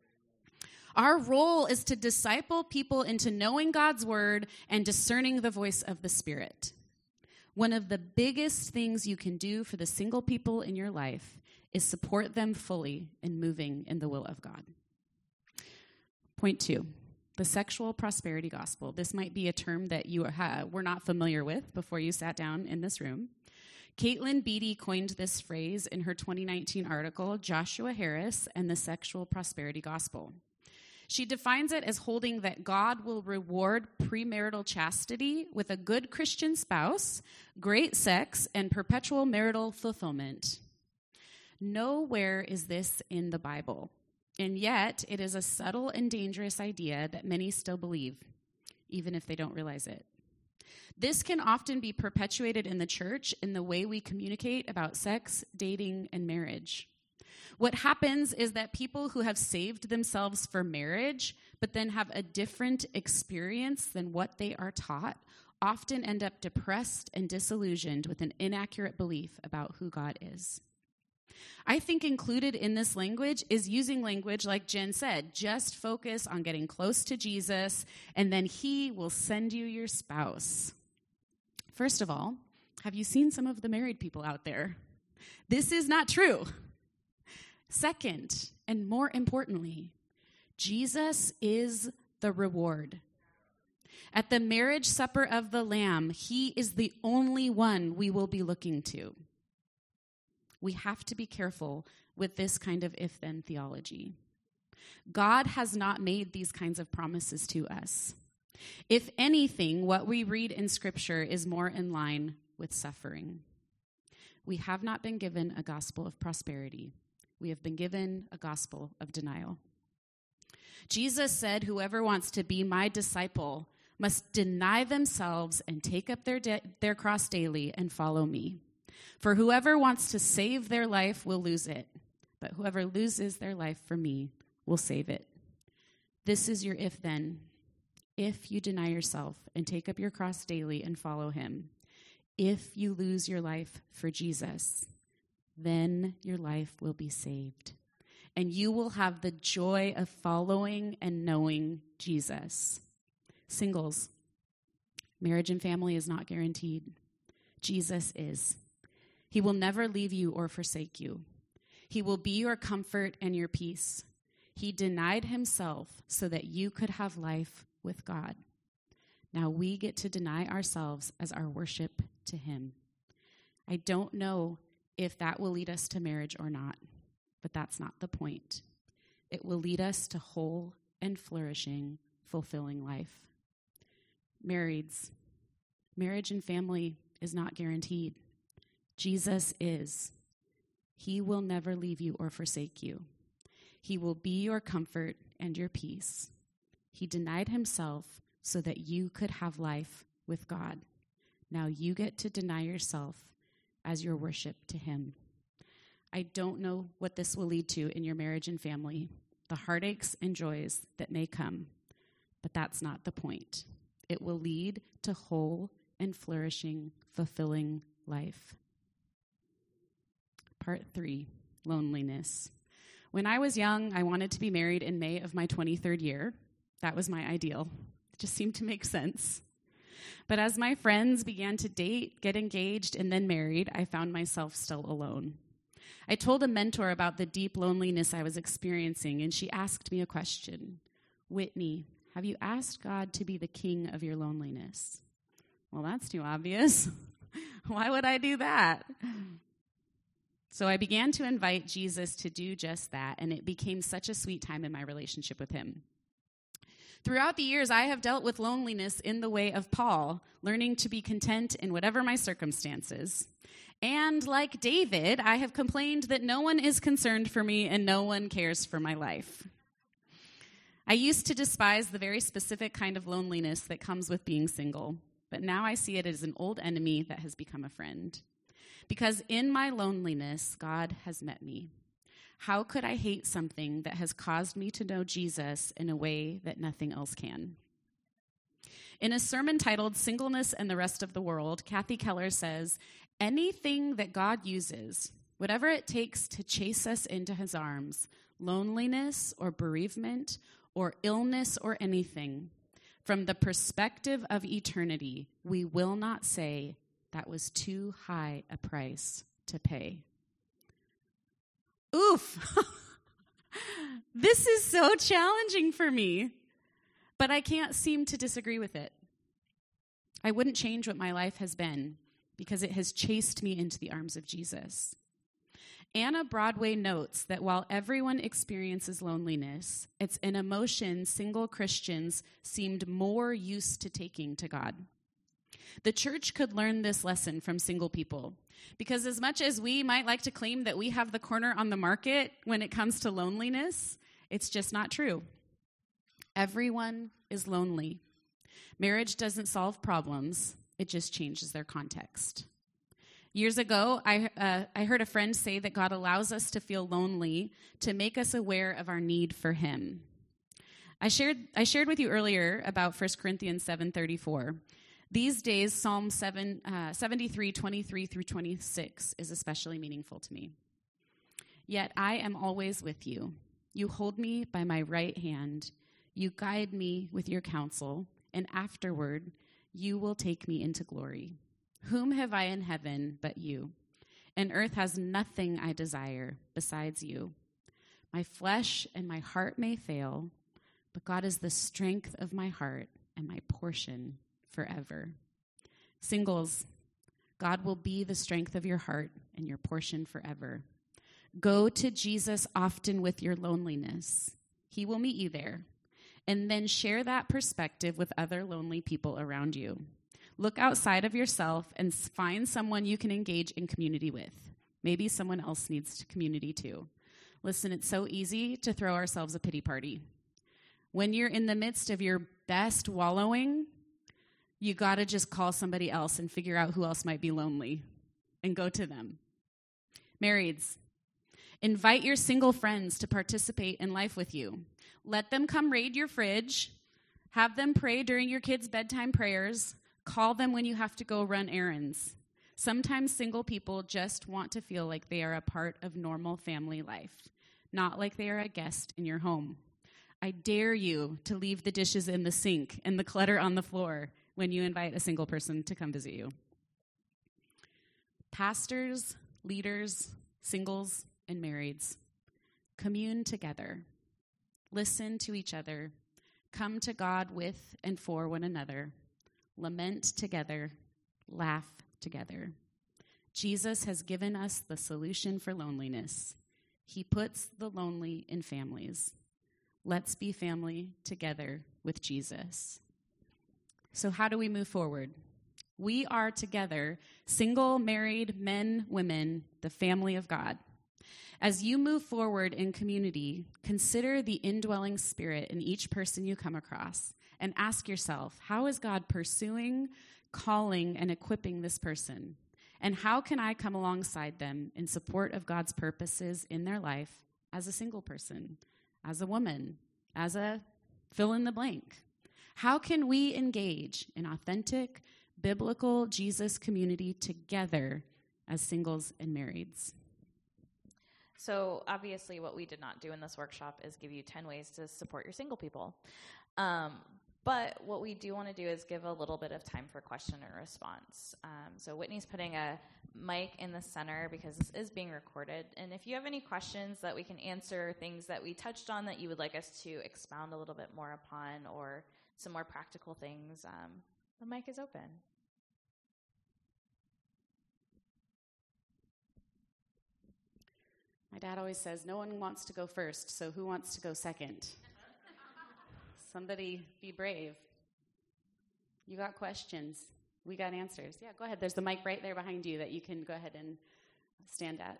Our role is to disciple people into knowing God's word and discerning the voice of the Spirit. One of the biggest things you can do for the single people in your life is support them fully in moving in the will of God. Point two, the sexual prosperity gospel. This might be a term that you ha- were not familiar with before you sat down in this room. Caitlin Beatty coined this phrase in her twenty nineteen article, Joshua Harris and the Sexual Prosperity Gospel. She defines it as holding that God will reward premarital chastity with a good Christian spouse, great sex, and perpetual marital fulfillment. Nowhere is this in the Bible, and yet it is a subtle and dangerous idea that many still believe, even if they don't realize it. This can often be perpetuated in the church in the way we communicate about sex, dating, and marriage. What happens is that people who have saved themselves for marriage, but then have a different experience than what they are taught, often end up depressed and disillusioned with an inaccurate belief about who God is. I think included in this language is using language like Jen said, just focus on getting close to Jesus, and then he will send you your spouse. First of all, have you seen some of the married people out there? This is not true. Second, and more importantly, Jesus is the reward. At the marriage supper of the Lamb, he is the only one we will be looking to. We have to be careful with this kind of if-then theology. God has not made these kinds of promises to us. If anything, what we read in Scripture is more in line with suffering. We have not been given a gospel of prosperity. We have been given a gospel of denial. Jesus said, "Whoever wants to be my disciple must deny themselves and take up their de- their cross daily and follow me. For whoever wants to save their life will lose it, but whoever loses their life for me will save it." This is your if-then. If you deny yourself and take up your cross daily and follow him, if you lose your life for Jesus, then your life will be saved, and you will have the joy of following and knowing Jesus. Singles, marriage and family is not guaranteed. Jesus is. He will never leave you or forsake you. He will be your comfort and your peace. He denied himself so that you could have life with God. Now we get to deny ourselves as our worship to him. I don't know if that will lead us to marriage or not, but that's not the point. It will lead us to whole and flourishing, fulfilling life. Marrieds, marriage and family is not guaranteed. Jesus is. He will never leave you or forsake you. He will be your comfort and your peace. He denied himself so that you could have life with God. Now you get to deny yourself as your worship to him. I don't know what this will lead to in your marriage and family, the heartaches and joys that may come, but that's not the point. It will lead to whole and flourishing, fulfilling life. Part three, loneliness. When I was young, I wanted to be married in May of my twenty-third year. That was my ideal. It just seemed to make sense. But as my friends began to date, get engaged, and then married, I found myself still alone. I told a mentor about the deep loneliness I was experiencing, and she asked me a question. Whitney, have you asked God to be the king of your loneliness? Well, that's too obvious. Why would I do that? So I began to invite Jesus to do just that, and it became such a sweet time in my relationship with him. Throughout the years, I have dealt with loneliness in the way of Paul, learning to be content in whatever my circumstances. And like David, I have complained that no one is concerned for me and no one cares for my life. I used to despise the very specific kind of loneliness that comes with being single, but now I see it as an old enemy that has become a friend. Because in my loneliness, God has met me. How could I hate something that has caused me to know Jesus in a way that nothing else can? In a sermon titled Singleness and the Rest of the World, Kathy Keller says, anything that God uses, whatever it takes to chase us into his arms, loneliness or bereavement or illness or anything, from the perspective of eternity, we will not say that was too high a price to pay. Oof. This is so challenging for me, but I can't seem to disagree with it. I wouldn't change what my life has been because it has chased me into the arms of Jesus. Anna Broadway notes that while everyone experiences loneliness, it's an emotion single Christians seemed more used to taking to God. The church could learn this lesson from single people, because as much as we might like to claim that we have the corner on the market when it comes to loneliness, it's just not true. Everyone is lonely. Marriage doesn't solve problems, it just changes their context. Years ago, I, uh, I heard a friend say that God allows us to feel lonely to make us aware of our need for him. I shared, I shared with you earlier about First Corinthians seven thirty-four. These days, Psalm seven, uh, seventy-three, twenty-three through twenty-six is especially meaningful to me. Yet I am always with you. You hold me by my right hand. You guide me with your counsel, and afterward you will take me into glory. Whom have I in heaven but you? And earth has nothing I desire besides you. My flesh and my heart may fail, but God is the strength of my heart and my portion forever. Singles, God will be the strength of your heart and your portion forever. Go to Jesus often with your loneliness. He will meet you there. And then share that perspective with other lonely people around you. Look outside of yourself and find someone you can engage in community with. Maybe someone else needs community too. Listen, it's so easy to throw ourselves a pity party. When you're in the midst of your best wallowing, you got to just call somebody else and figure out who else might be lonely and go to them. Marrieds, invite your single friends to participate in life with you. Let them come raid your fridge. Have them pray during your kids' bedtime prayers. Call them when you have to go run errands. Sometimes single people just want to feel like they are a part of normal family life, not like they are a guest in your home. I dare you to leave the dishes in the sink and the clutter on the floor when you invite a single person to come visit you. Pastors, leaders, singles, and marrieds, commune together. Listen to each other. Come to God with and for one another. Lament together. Laugh together. Jesus has given us the solution for loneliness. He puts the lonely in families. Let's be family together with Jesus. So how do we move forward? We are together, single, married, men, women, the family of God. As you move forward in community, consider the indwelling spirit in each person you come across and ask yourself, how is God pursuing, calling, and equipping this person? And how can I come alongside them in support of God's purposes in their life as a single person, as a woman, as a fill in the blank? How can we engage in authentic, biblical Jesus community together as singles and marrieds? So obviously what we did not do in this workshop is give you ten ways to support your single people. Um, but what we do want to do is give a little bit of time for question and response. Um, so Whitney's putting a mic in the center because this is being recorded. And if you have any questions that we can answer, things that we touched on that you would like us to expound a little bit more upon, or some more practical things, um, the mic is open. My dad always says, no one wants to go first, so who wants to go second? Somebody be brave. You got questions. We got answers. Yeah, go ahead. There's the mic right there behind you that you can go ahead and stand at.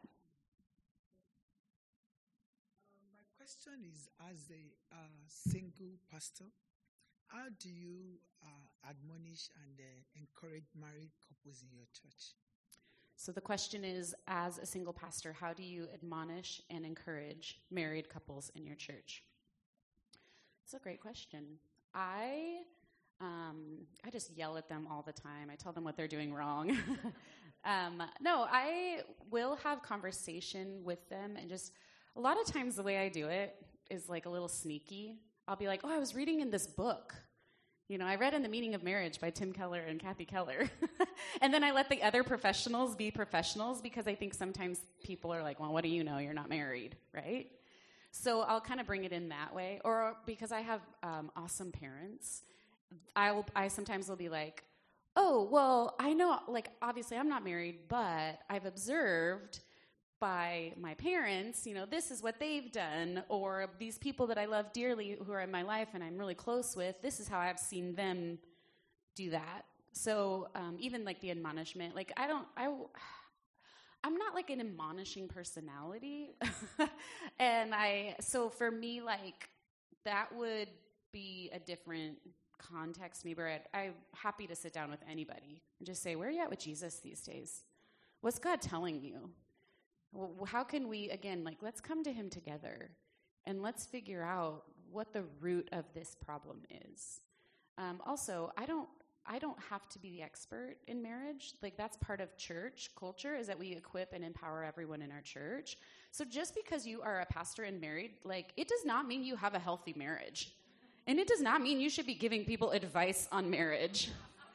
Uh, my question is, as a uh, single pastor, how do you uh, admonish and uh, encourage married couples in your church? So the question is, as a single pastor, how do you admonish and encourage married couples in your church? It's a great question. I um, I just yell at them all the time. I tell them what they're doing wrong. um, no, I will have conversation with them, and just a lot of times the way I do it is like a little sneaky. I'll be like, oh, I was reading in this book. You know, I read In the Meaning of Marriage by Tim Keller and Kathy Keller. And then I let the other professionals be professionals, because I think sometimes people are like, well, what do you know? You're not married, right? So I'll kind of bring it in that way. Or because I have um, awesome parents, I will. I sometimes will be like, oh, well, I know, like, obviously I'm not married, but I've observed by my parents, you know, this is what they've done, or these people that I love dearly who are in my life and I'm really close with, this is how I've seen them do that. So um, even like the admonishment, like I don't, I, I'm not like an admonishing personality. And I, so for me, like that would be a different context maybe. I'd, I'm happy to sit down with anybody and just say, where are you at with Jesus these days? What's God telling you? Well, how can we, again, like, let's come to him together and let's figure out what the root of this problem is. Um, also, I don't, I don't have to be the expert in marriage. Like, that's part of church culture, is that we equip and empower everyone in our church. So just because you are a pastor and married, like, it does not mean you have a healthy marriage. And it does not mean you should be giving people advice on marriage.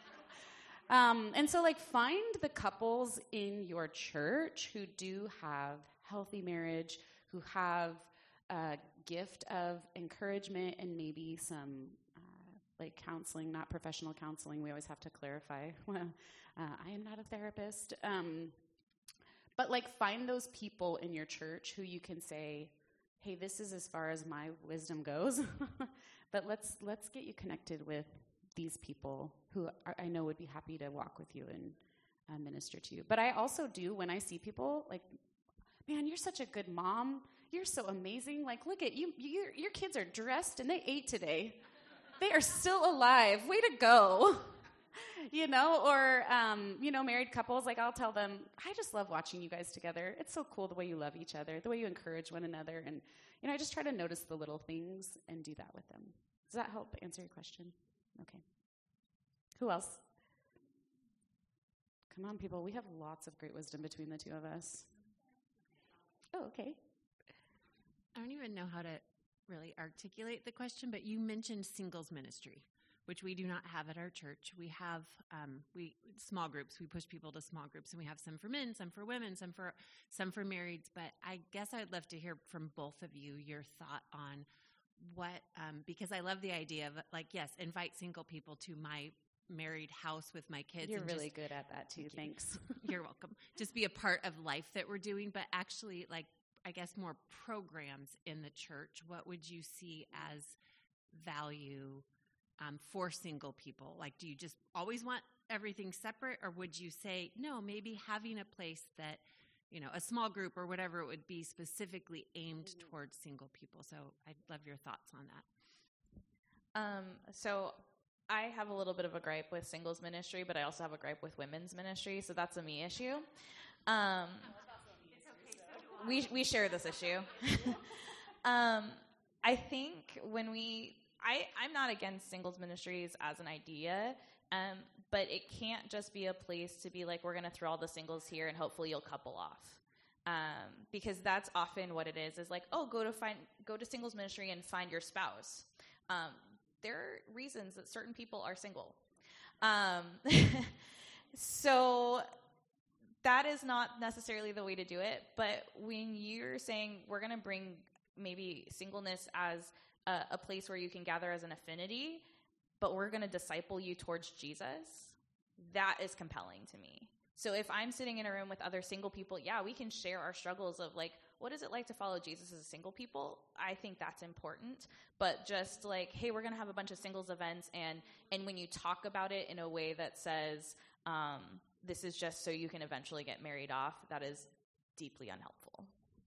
Um, and so, like, find the couples in your church who do have healthy marriage, who have a gift of encouragement and maybe some, uh, like, counseling, not professional counseling. We always have to clarify. uh, I am not a therapist. Um, but, like, find those people in your church who you can say, hey, this is as far as my wisdom goes, but let's let's get you connected with these people who are, I know would be happy to walk with you and uh, minister to you. But I also do, when I see people, like, man, you're such a good mom. You're so amazing. Like, look at you. Your, your kids are dressed and they ate today. They are still alive. Way to go. You know, or, um, you know, married couples, like I'll tell them, I just love watching you guys together. It's so cool the way you love each other, the way you encourage one another. And, you know, I just try to notice the little things and do that with them. Does that help answer your question? Okay. Who else? Come on, people. We have lots of great wisdom between the two of us. Oh, okay. I don't even know how to really articulate the question, but you mentioned singles ministry, which we do not have at our church. We have um, we small groups. We push people to small groups, and we have some for men, some for women, some for some for marrieds. But I guess I'd love to hear from both of you your thought on what, um, because I love the idea of, like, yes, invite single people to my married house with my kids. You're and really just, good at that too. Thank Thanks. you. You're welcome. Just be a part of life that we're doing, but actually, like, I guess more programs in the church. What would you see as value um, for single people? Like, do you just always want everything separate, or would you say, no, maybe having a place that, you know, a small group or whatever it would be specifically aimed towards single people? So I'd love your thoughts on that. Um, so I have a little bit of a gripe with singles ministry, but I also have a gripe with women's ministry, so that's a me issue. Um, we we share this issue. um, I think when we, I, I'm not against singles ministries as an idea, um, but it can't just be a place to be like, we're going to throw all the singles here and hopefully you'll couple off. Um, because that's often what it is, is like, oh, go to find, go to singles ministry and find your spouse. Um, there are reasons that certain people are single. Um, so that is not necessarily the way to do it. But when you're saying we're going to bring maybe singleness as a, a place where you can gather as an affinity, but we're going to disciple you towards Jesus, that is compelling to me. So if I'm sitting in a room with other single people, yeah, we can share our struggles of like, what is it like to follow Jesus as a single people? I think that's important. But just like, hey, we're going to have a bunch of singles events. And, and when you talk about it in a way that says, um, this is just so you can eventually get married off, that is deeply unhelpful.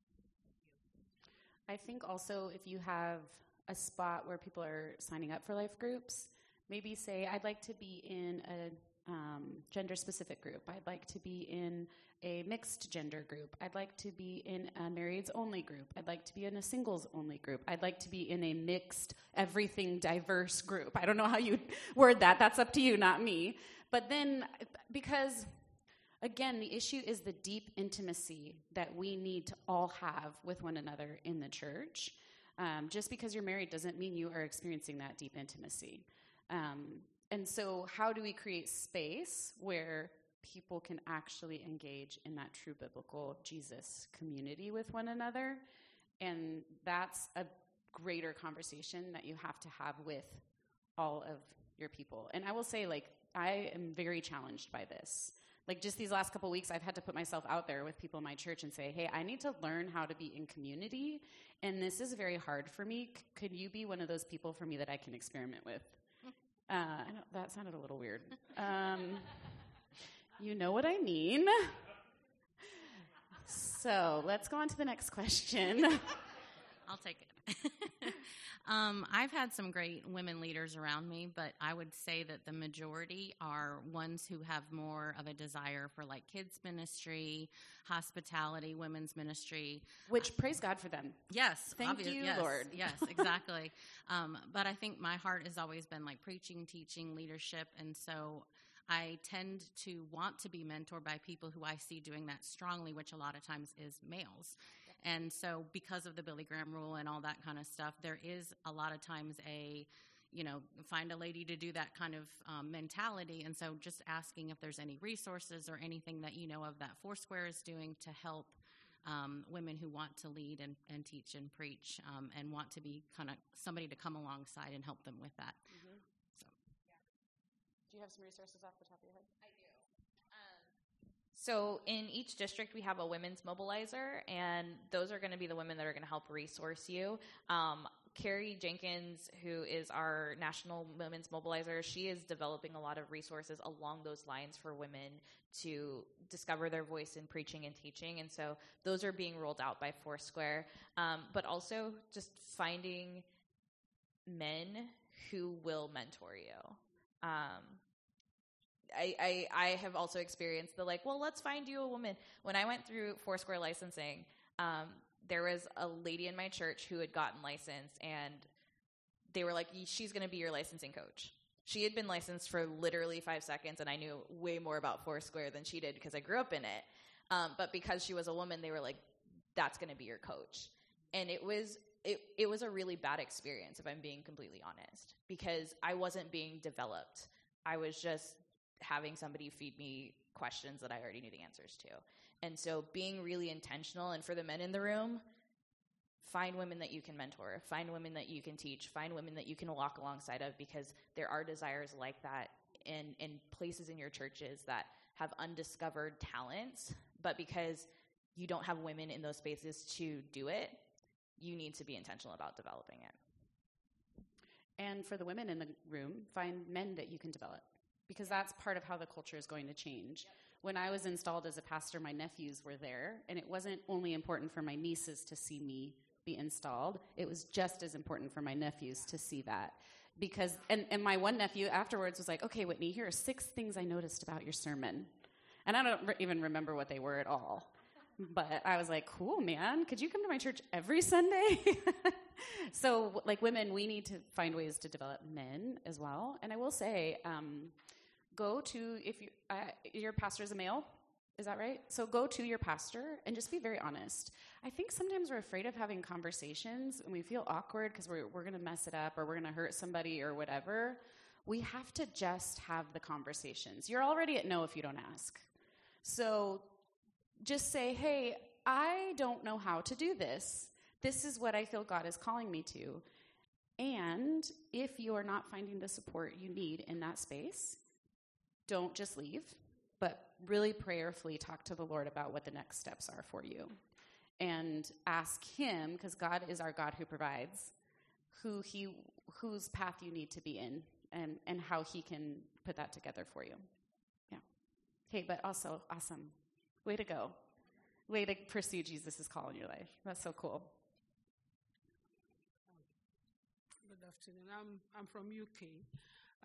I think also if you have a spot where people are signing up for life groups, maybe say, I'd like to be in a Um, gender-specific group. I'd like to be in a mixed gender group. I'd like to be in a marrieds-only group. I'd like to be in a singles-only group. I'd like to be in a mixed, everything diverse group. I don't know how you word that. That's up to you, not me. But then, because, again, the issue is the deep intimacy that we need to all have with one another in the church. Um, just because you're married doesn't mean you are experiencing that deep intimacy. Um, And so how do we create space where people can actually engage in that true biblical Jesus community with one another? And that's a greater conversation that you have to have with all of your people. And I will say, like, I am very challenged by this. Like, just these last couple weeks, I've had to put myself out there with people in my church and say, hey, I need to learn how to be in community, and this is very hard for me. C- could you be one of those people for me that I can experiment with? Uh, I know, that sounded a little weird. Um, you know what I mean. So let's go on to the next question. I'll take it. um, I've had some great women leaders around me, but I would say that the majority are ones who have more of a desire for like kids ministry, hospitality, women's ministry. Which, praise God for them. Yes. Thank obvious, you, yes, Lord. Yes, exactly. um, but I think my heart has always been like preaching, teaching, leadership, and so I tend to want to be mentored by people who I see doing that strongly, which a lot of times is males. And so because of the Billy Graham rule and all that kind of stuff, there is a lot of times a, you know, find a lady to do that kind of um, mentality. And so just asking if there's any resources or anything that you know of that Foursquare is doing to help um, women who want to lead and, and teach and preach um, and want to be kind of somebody to come alongside and help them with that. Mm-hmm. So, yeah. Do you have some resources off the top of your head? I do. So in each district, we have a women's mobilizer, and those are going to be the women that are going to help resource you. Um, Carrie Jenkins, who is our national women's mobilizer, she is developing a lot of resources along those lines for women to discover their voice in preaching and teaching. And so those are being rolled out by Foursquare. Um, but also just finding men who will mentor you. Um, I, I, I have also experienced the like, well, let's find you a woman. When I went through Foursquare licensing, um, there was a lady in my church who had gotten licensed, and they were like, she's going to be your licensing coach. She had been licensed for literally five seconds, and I knew way more about Foursquare than she did because I grew up in it. Um, but because she was a woman, they were like, that's going to be your coach. And it was it, it was a really bad experience, if I'm being completely honest, because I wasn't being developed. I was just having somebody feed me questions that I already knew the answers to. And so being really intentional, and for the men in the room, find women that you can mentor, find women that you can teach, find women that you can walk alongside of, because there are desires like that in, in places in your churches that have undiscovered talents, but because you don't have women in those spaces to do it, you need to be intentional about developing it. And for the women in the room, find men that you can develop, because that's part of how the culture is going to change. Yep. When I was installed as a pastor, my nephews were there, and it wasn't only important for my nieces to see me be installed. It was just as important for my nephews to see that. Because, and, and my one nephew afterwards was like, okay, Whitney, here are six things I noticed about your sermon. And I don't re- even remember what they were at all. But I was like, cool, man. Could you come to my church every Sunday? So, like, women, we need to find ways to develop men as well. And I will say, um, go to, if you, uh, your pastor is a male, Is that right? So go to your pastor and just be very honest. I think sometimes we're afraid of having conversations and we feel awkward because we're, we're going to mess it up or we're going to hurt somebody or whatever. We have to just have the conversations. You're already at no if you don't ask. So just say, hey, I don't know how to do this. This is what I feel God is calling me to. And if you are not finding the support you need in that space, don't just leave, but really prayerfully talk to the Lord about what the next steps are for you. And ask him, because God is our God who provides, who he, whose path you need to be in and, and how he can put that together for you. Yeah. Hey, but also, awesome. Way to go. Way to pursue Jesus' call in your life. That's so cool. Good afternoon. I'm I'm from U K. Uh,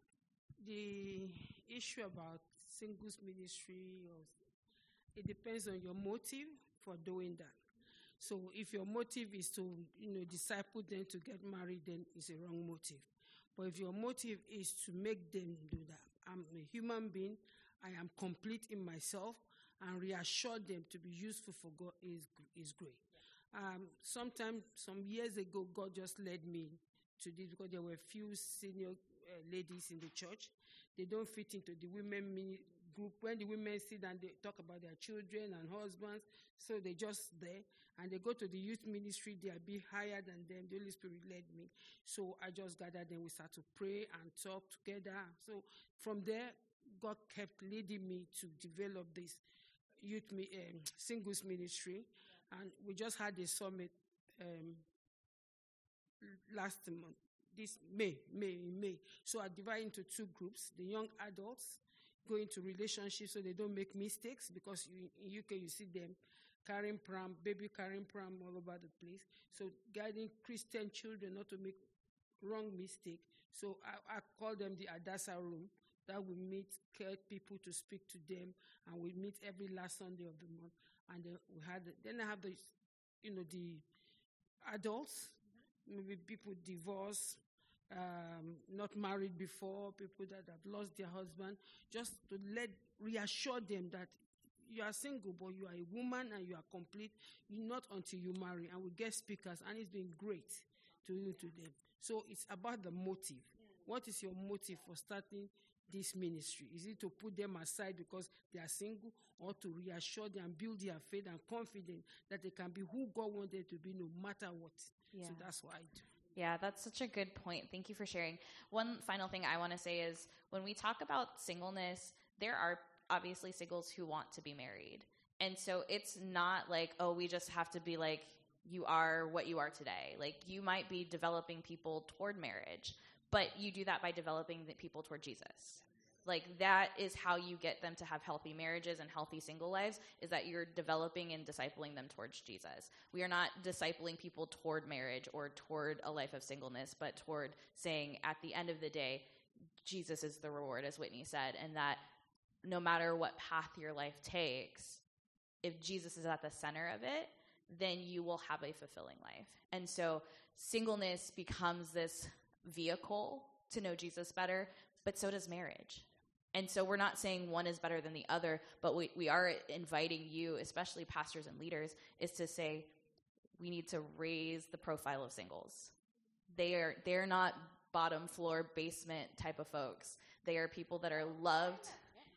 the issue about singles ministry, or it depends on your motive for doing that. So if your motive is to, you know, disciple them to get married, then it's a wrong motive. But if your motive is to make them do that, I'm a human being, I am complete in myself, and reassure them to be useful for God is is great. Um, sometime, some years ago, God just led me to this because there were few senior uh, ladies in the church. They don't fit into the women mini group. When the women sit and they talk about their children and husbands, so they just there. And they go to the youth ministry, they are a bit higher than them. The Holy Spirit led me. So I just gathered them. We start to pray and talk together. So from there, God kept leading me to develop this youth mi- um, singles ministry. Yeah. And we just had a summit um, last month, this May, May, in May. So I divide into two groups. The young adults go into relationships so they don't make mistakes, because you, in U K you see them carrying pram, baby carrying pram all over the place. So guiding Christian children not to make wrong mistake. So I, I call them the Adasa room, that we meet, care people to speak to them, and we meet every last Sunday of the month. And then we had, then I have the, you know, the adults, maybe people divorced, um, not married before, people that have lost their husband, just to let, reassure them that you are single, but you are a woman and you are complete, not until you marry. And we get speakers, and it's been great to to them. So it's about the motive. Yeah. What is your motive for starting this ministry? Is it to put them aside because they are single, or to reassure them and build their faith and confidence that they can be who God wanted to be no matter what? Yeah. So that's what I do. Yeah, that's such a good point. Thank you for sharing. One final thing I want to say is when we talk about singleness, there are obviously singles who want to be married. And so it's not like, oh, we just have to be like, you are what you are today. Like, you might be developing people toward marriage, but you do that by developing the people toward Jesus. Like, that is how you get them to have healthy marriages and healthy single lives, is that you're developing and discipling them towards Jesus. We are not discipling people toward marriage or toward a life of singleness, but toward saying at the end of the day, Jesus is the reward, as Whitney said, and that no matter what path your life takes, if Jesus is at the center of it, then you will have a fulfilling life. And so singleness becomes this vehicle to know Jesus better, but so does marriage. And so we're not saying one is better than the other, but we, we are inviting you, especially pastors and leaders, is to say we need to raise the profile of singles. They are they're not bottom floor basement type of folks. They are people that are loved.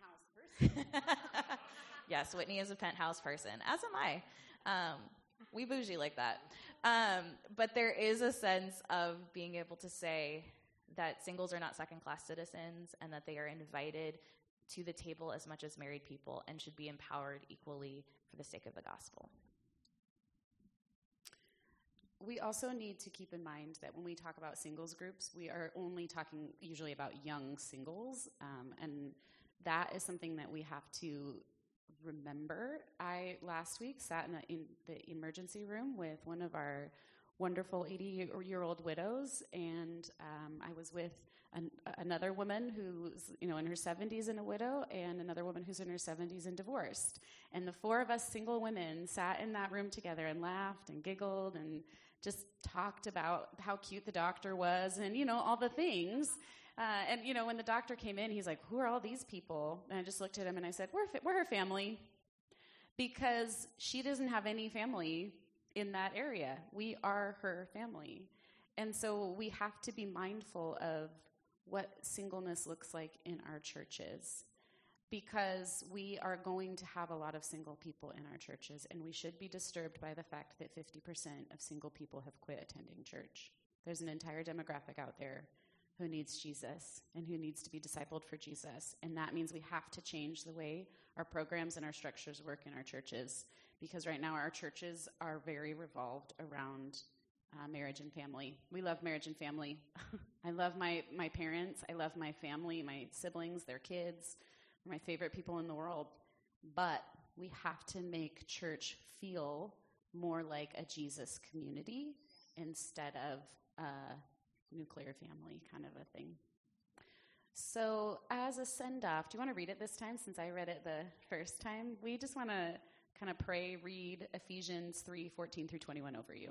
Yes, Whitney is a penthouse person, as am I. Um, we bougie like that. Um, but there is a sense of being able to say that singles are not second-class citizens and that they are invited to the table as much as married people and should be empowered equally for the sake of the gospel. We also need to keep in mind that when we talk about singles groups, we are only talking usually about young singles, um, and that is something that we have to remember. I last week sat in, a, in the emergency room with one of our wonderful eighty-year-old widows, and um, I was with an, another woman who's, you know, in her seventies and a widow, and another woman who's in her seventies and divorced. And the four of us single women sat in that room together and laughed and giggled and just talked about how cute the doctor was and, you know, all the things. Uh, and, you know, when the doctor came in, he's like, who are all these people? And I just looked at him and I said, we're, fa- we're her family. Because she doesn't have any family in that area. We are her family. And so we have to be mindful of what singleness looks like in our churches. Because we are going to have a lot of single people in our churches. And we should be disturbed by the fact that fifty percent of single people have quit attending church. There's an entire demographic out there who needs Jesus and who needs to be discipled for Jesus. And that means we have to change the way our programs and our structures work in our churches, because right now our churches are very revolved around uh, marriage and family. We love marriage and family. I love my, my parents. I love my family, my siblings, their kids. They're my favorite people in the world. But we have to make church feel more like a Jesus community instead of uh, nuclear family kind of a thing. So as a send-off, do you want to read it this time since I read it the first time? We just want to kind of pray, read Ephesians three fourteen through twenty-one over you.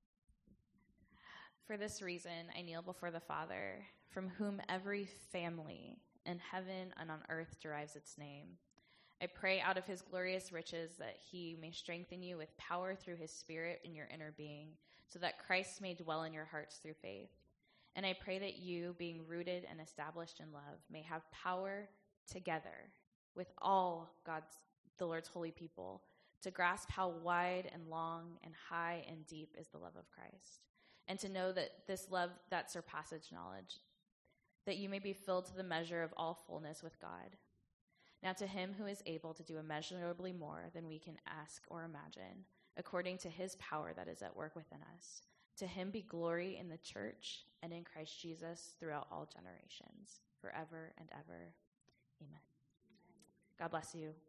For this reason, I kneel before the Father, from whom every family in heaven and on earth derives its name. I pray out of his glorious riches that he may strengthen you with power through his Spirit in your inner being, so that Christ may dwell in your hearts through faith. And I pray that you, being rooted and established in love, may have power together with all God's, the Lord's holy people, to grasp how wide and long and high and deep is the love of Christ, and to know that this love that surpasses knowledge, that you may be filled to the measure of all fullness with God. Now to him who is able to do immeasurably more than we can ask or imagine, according to his power that is at work within us, to him be glory in the church and in Christ Jesus throughout all generations, forever and ever. Amen. God bless you.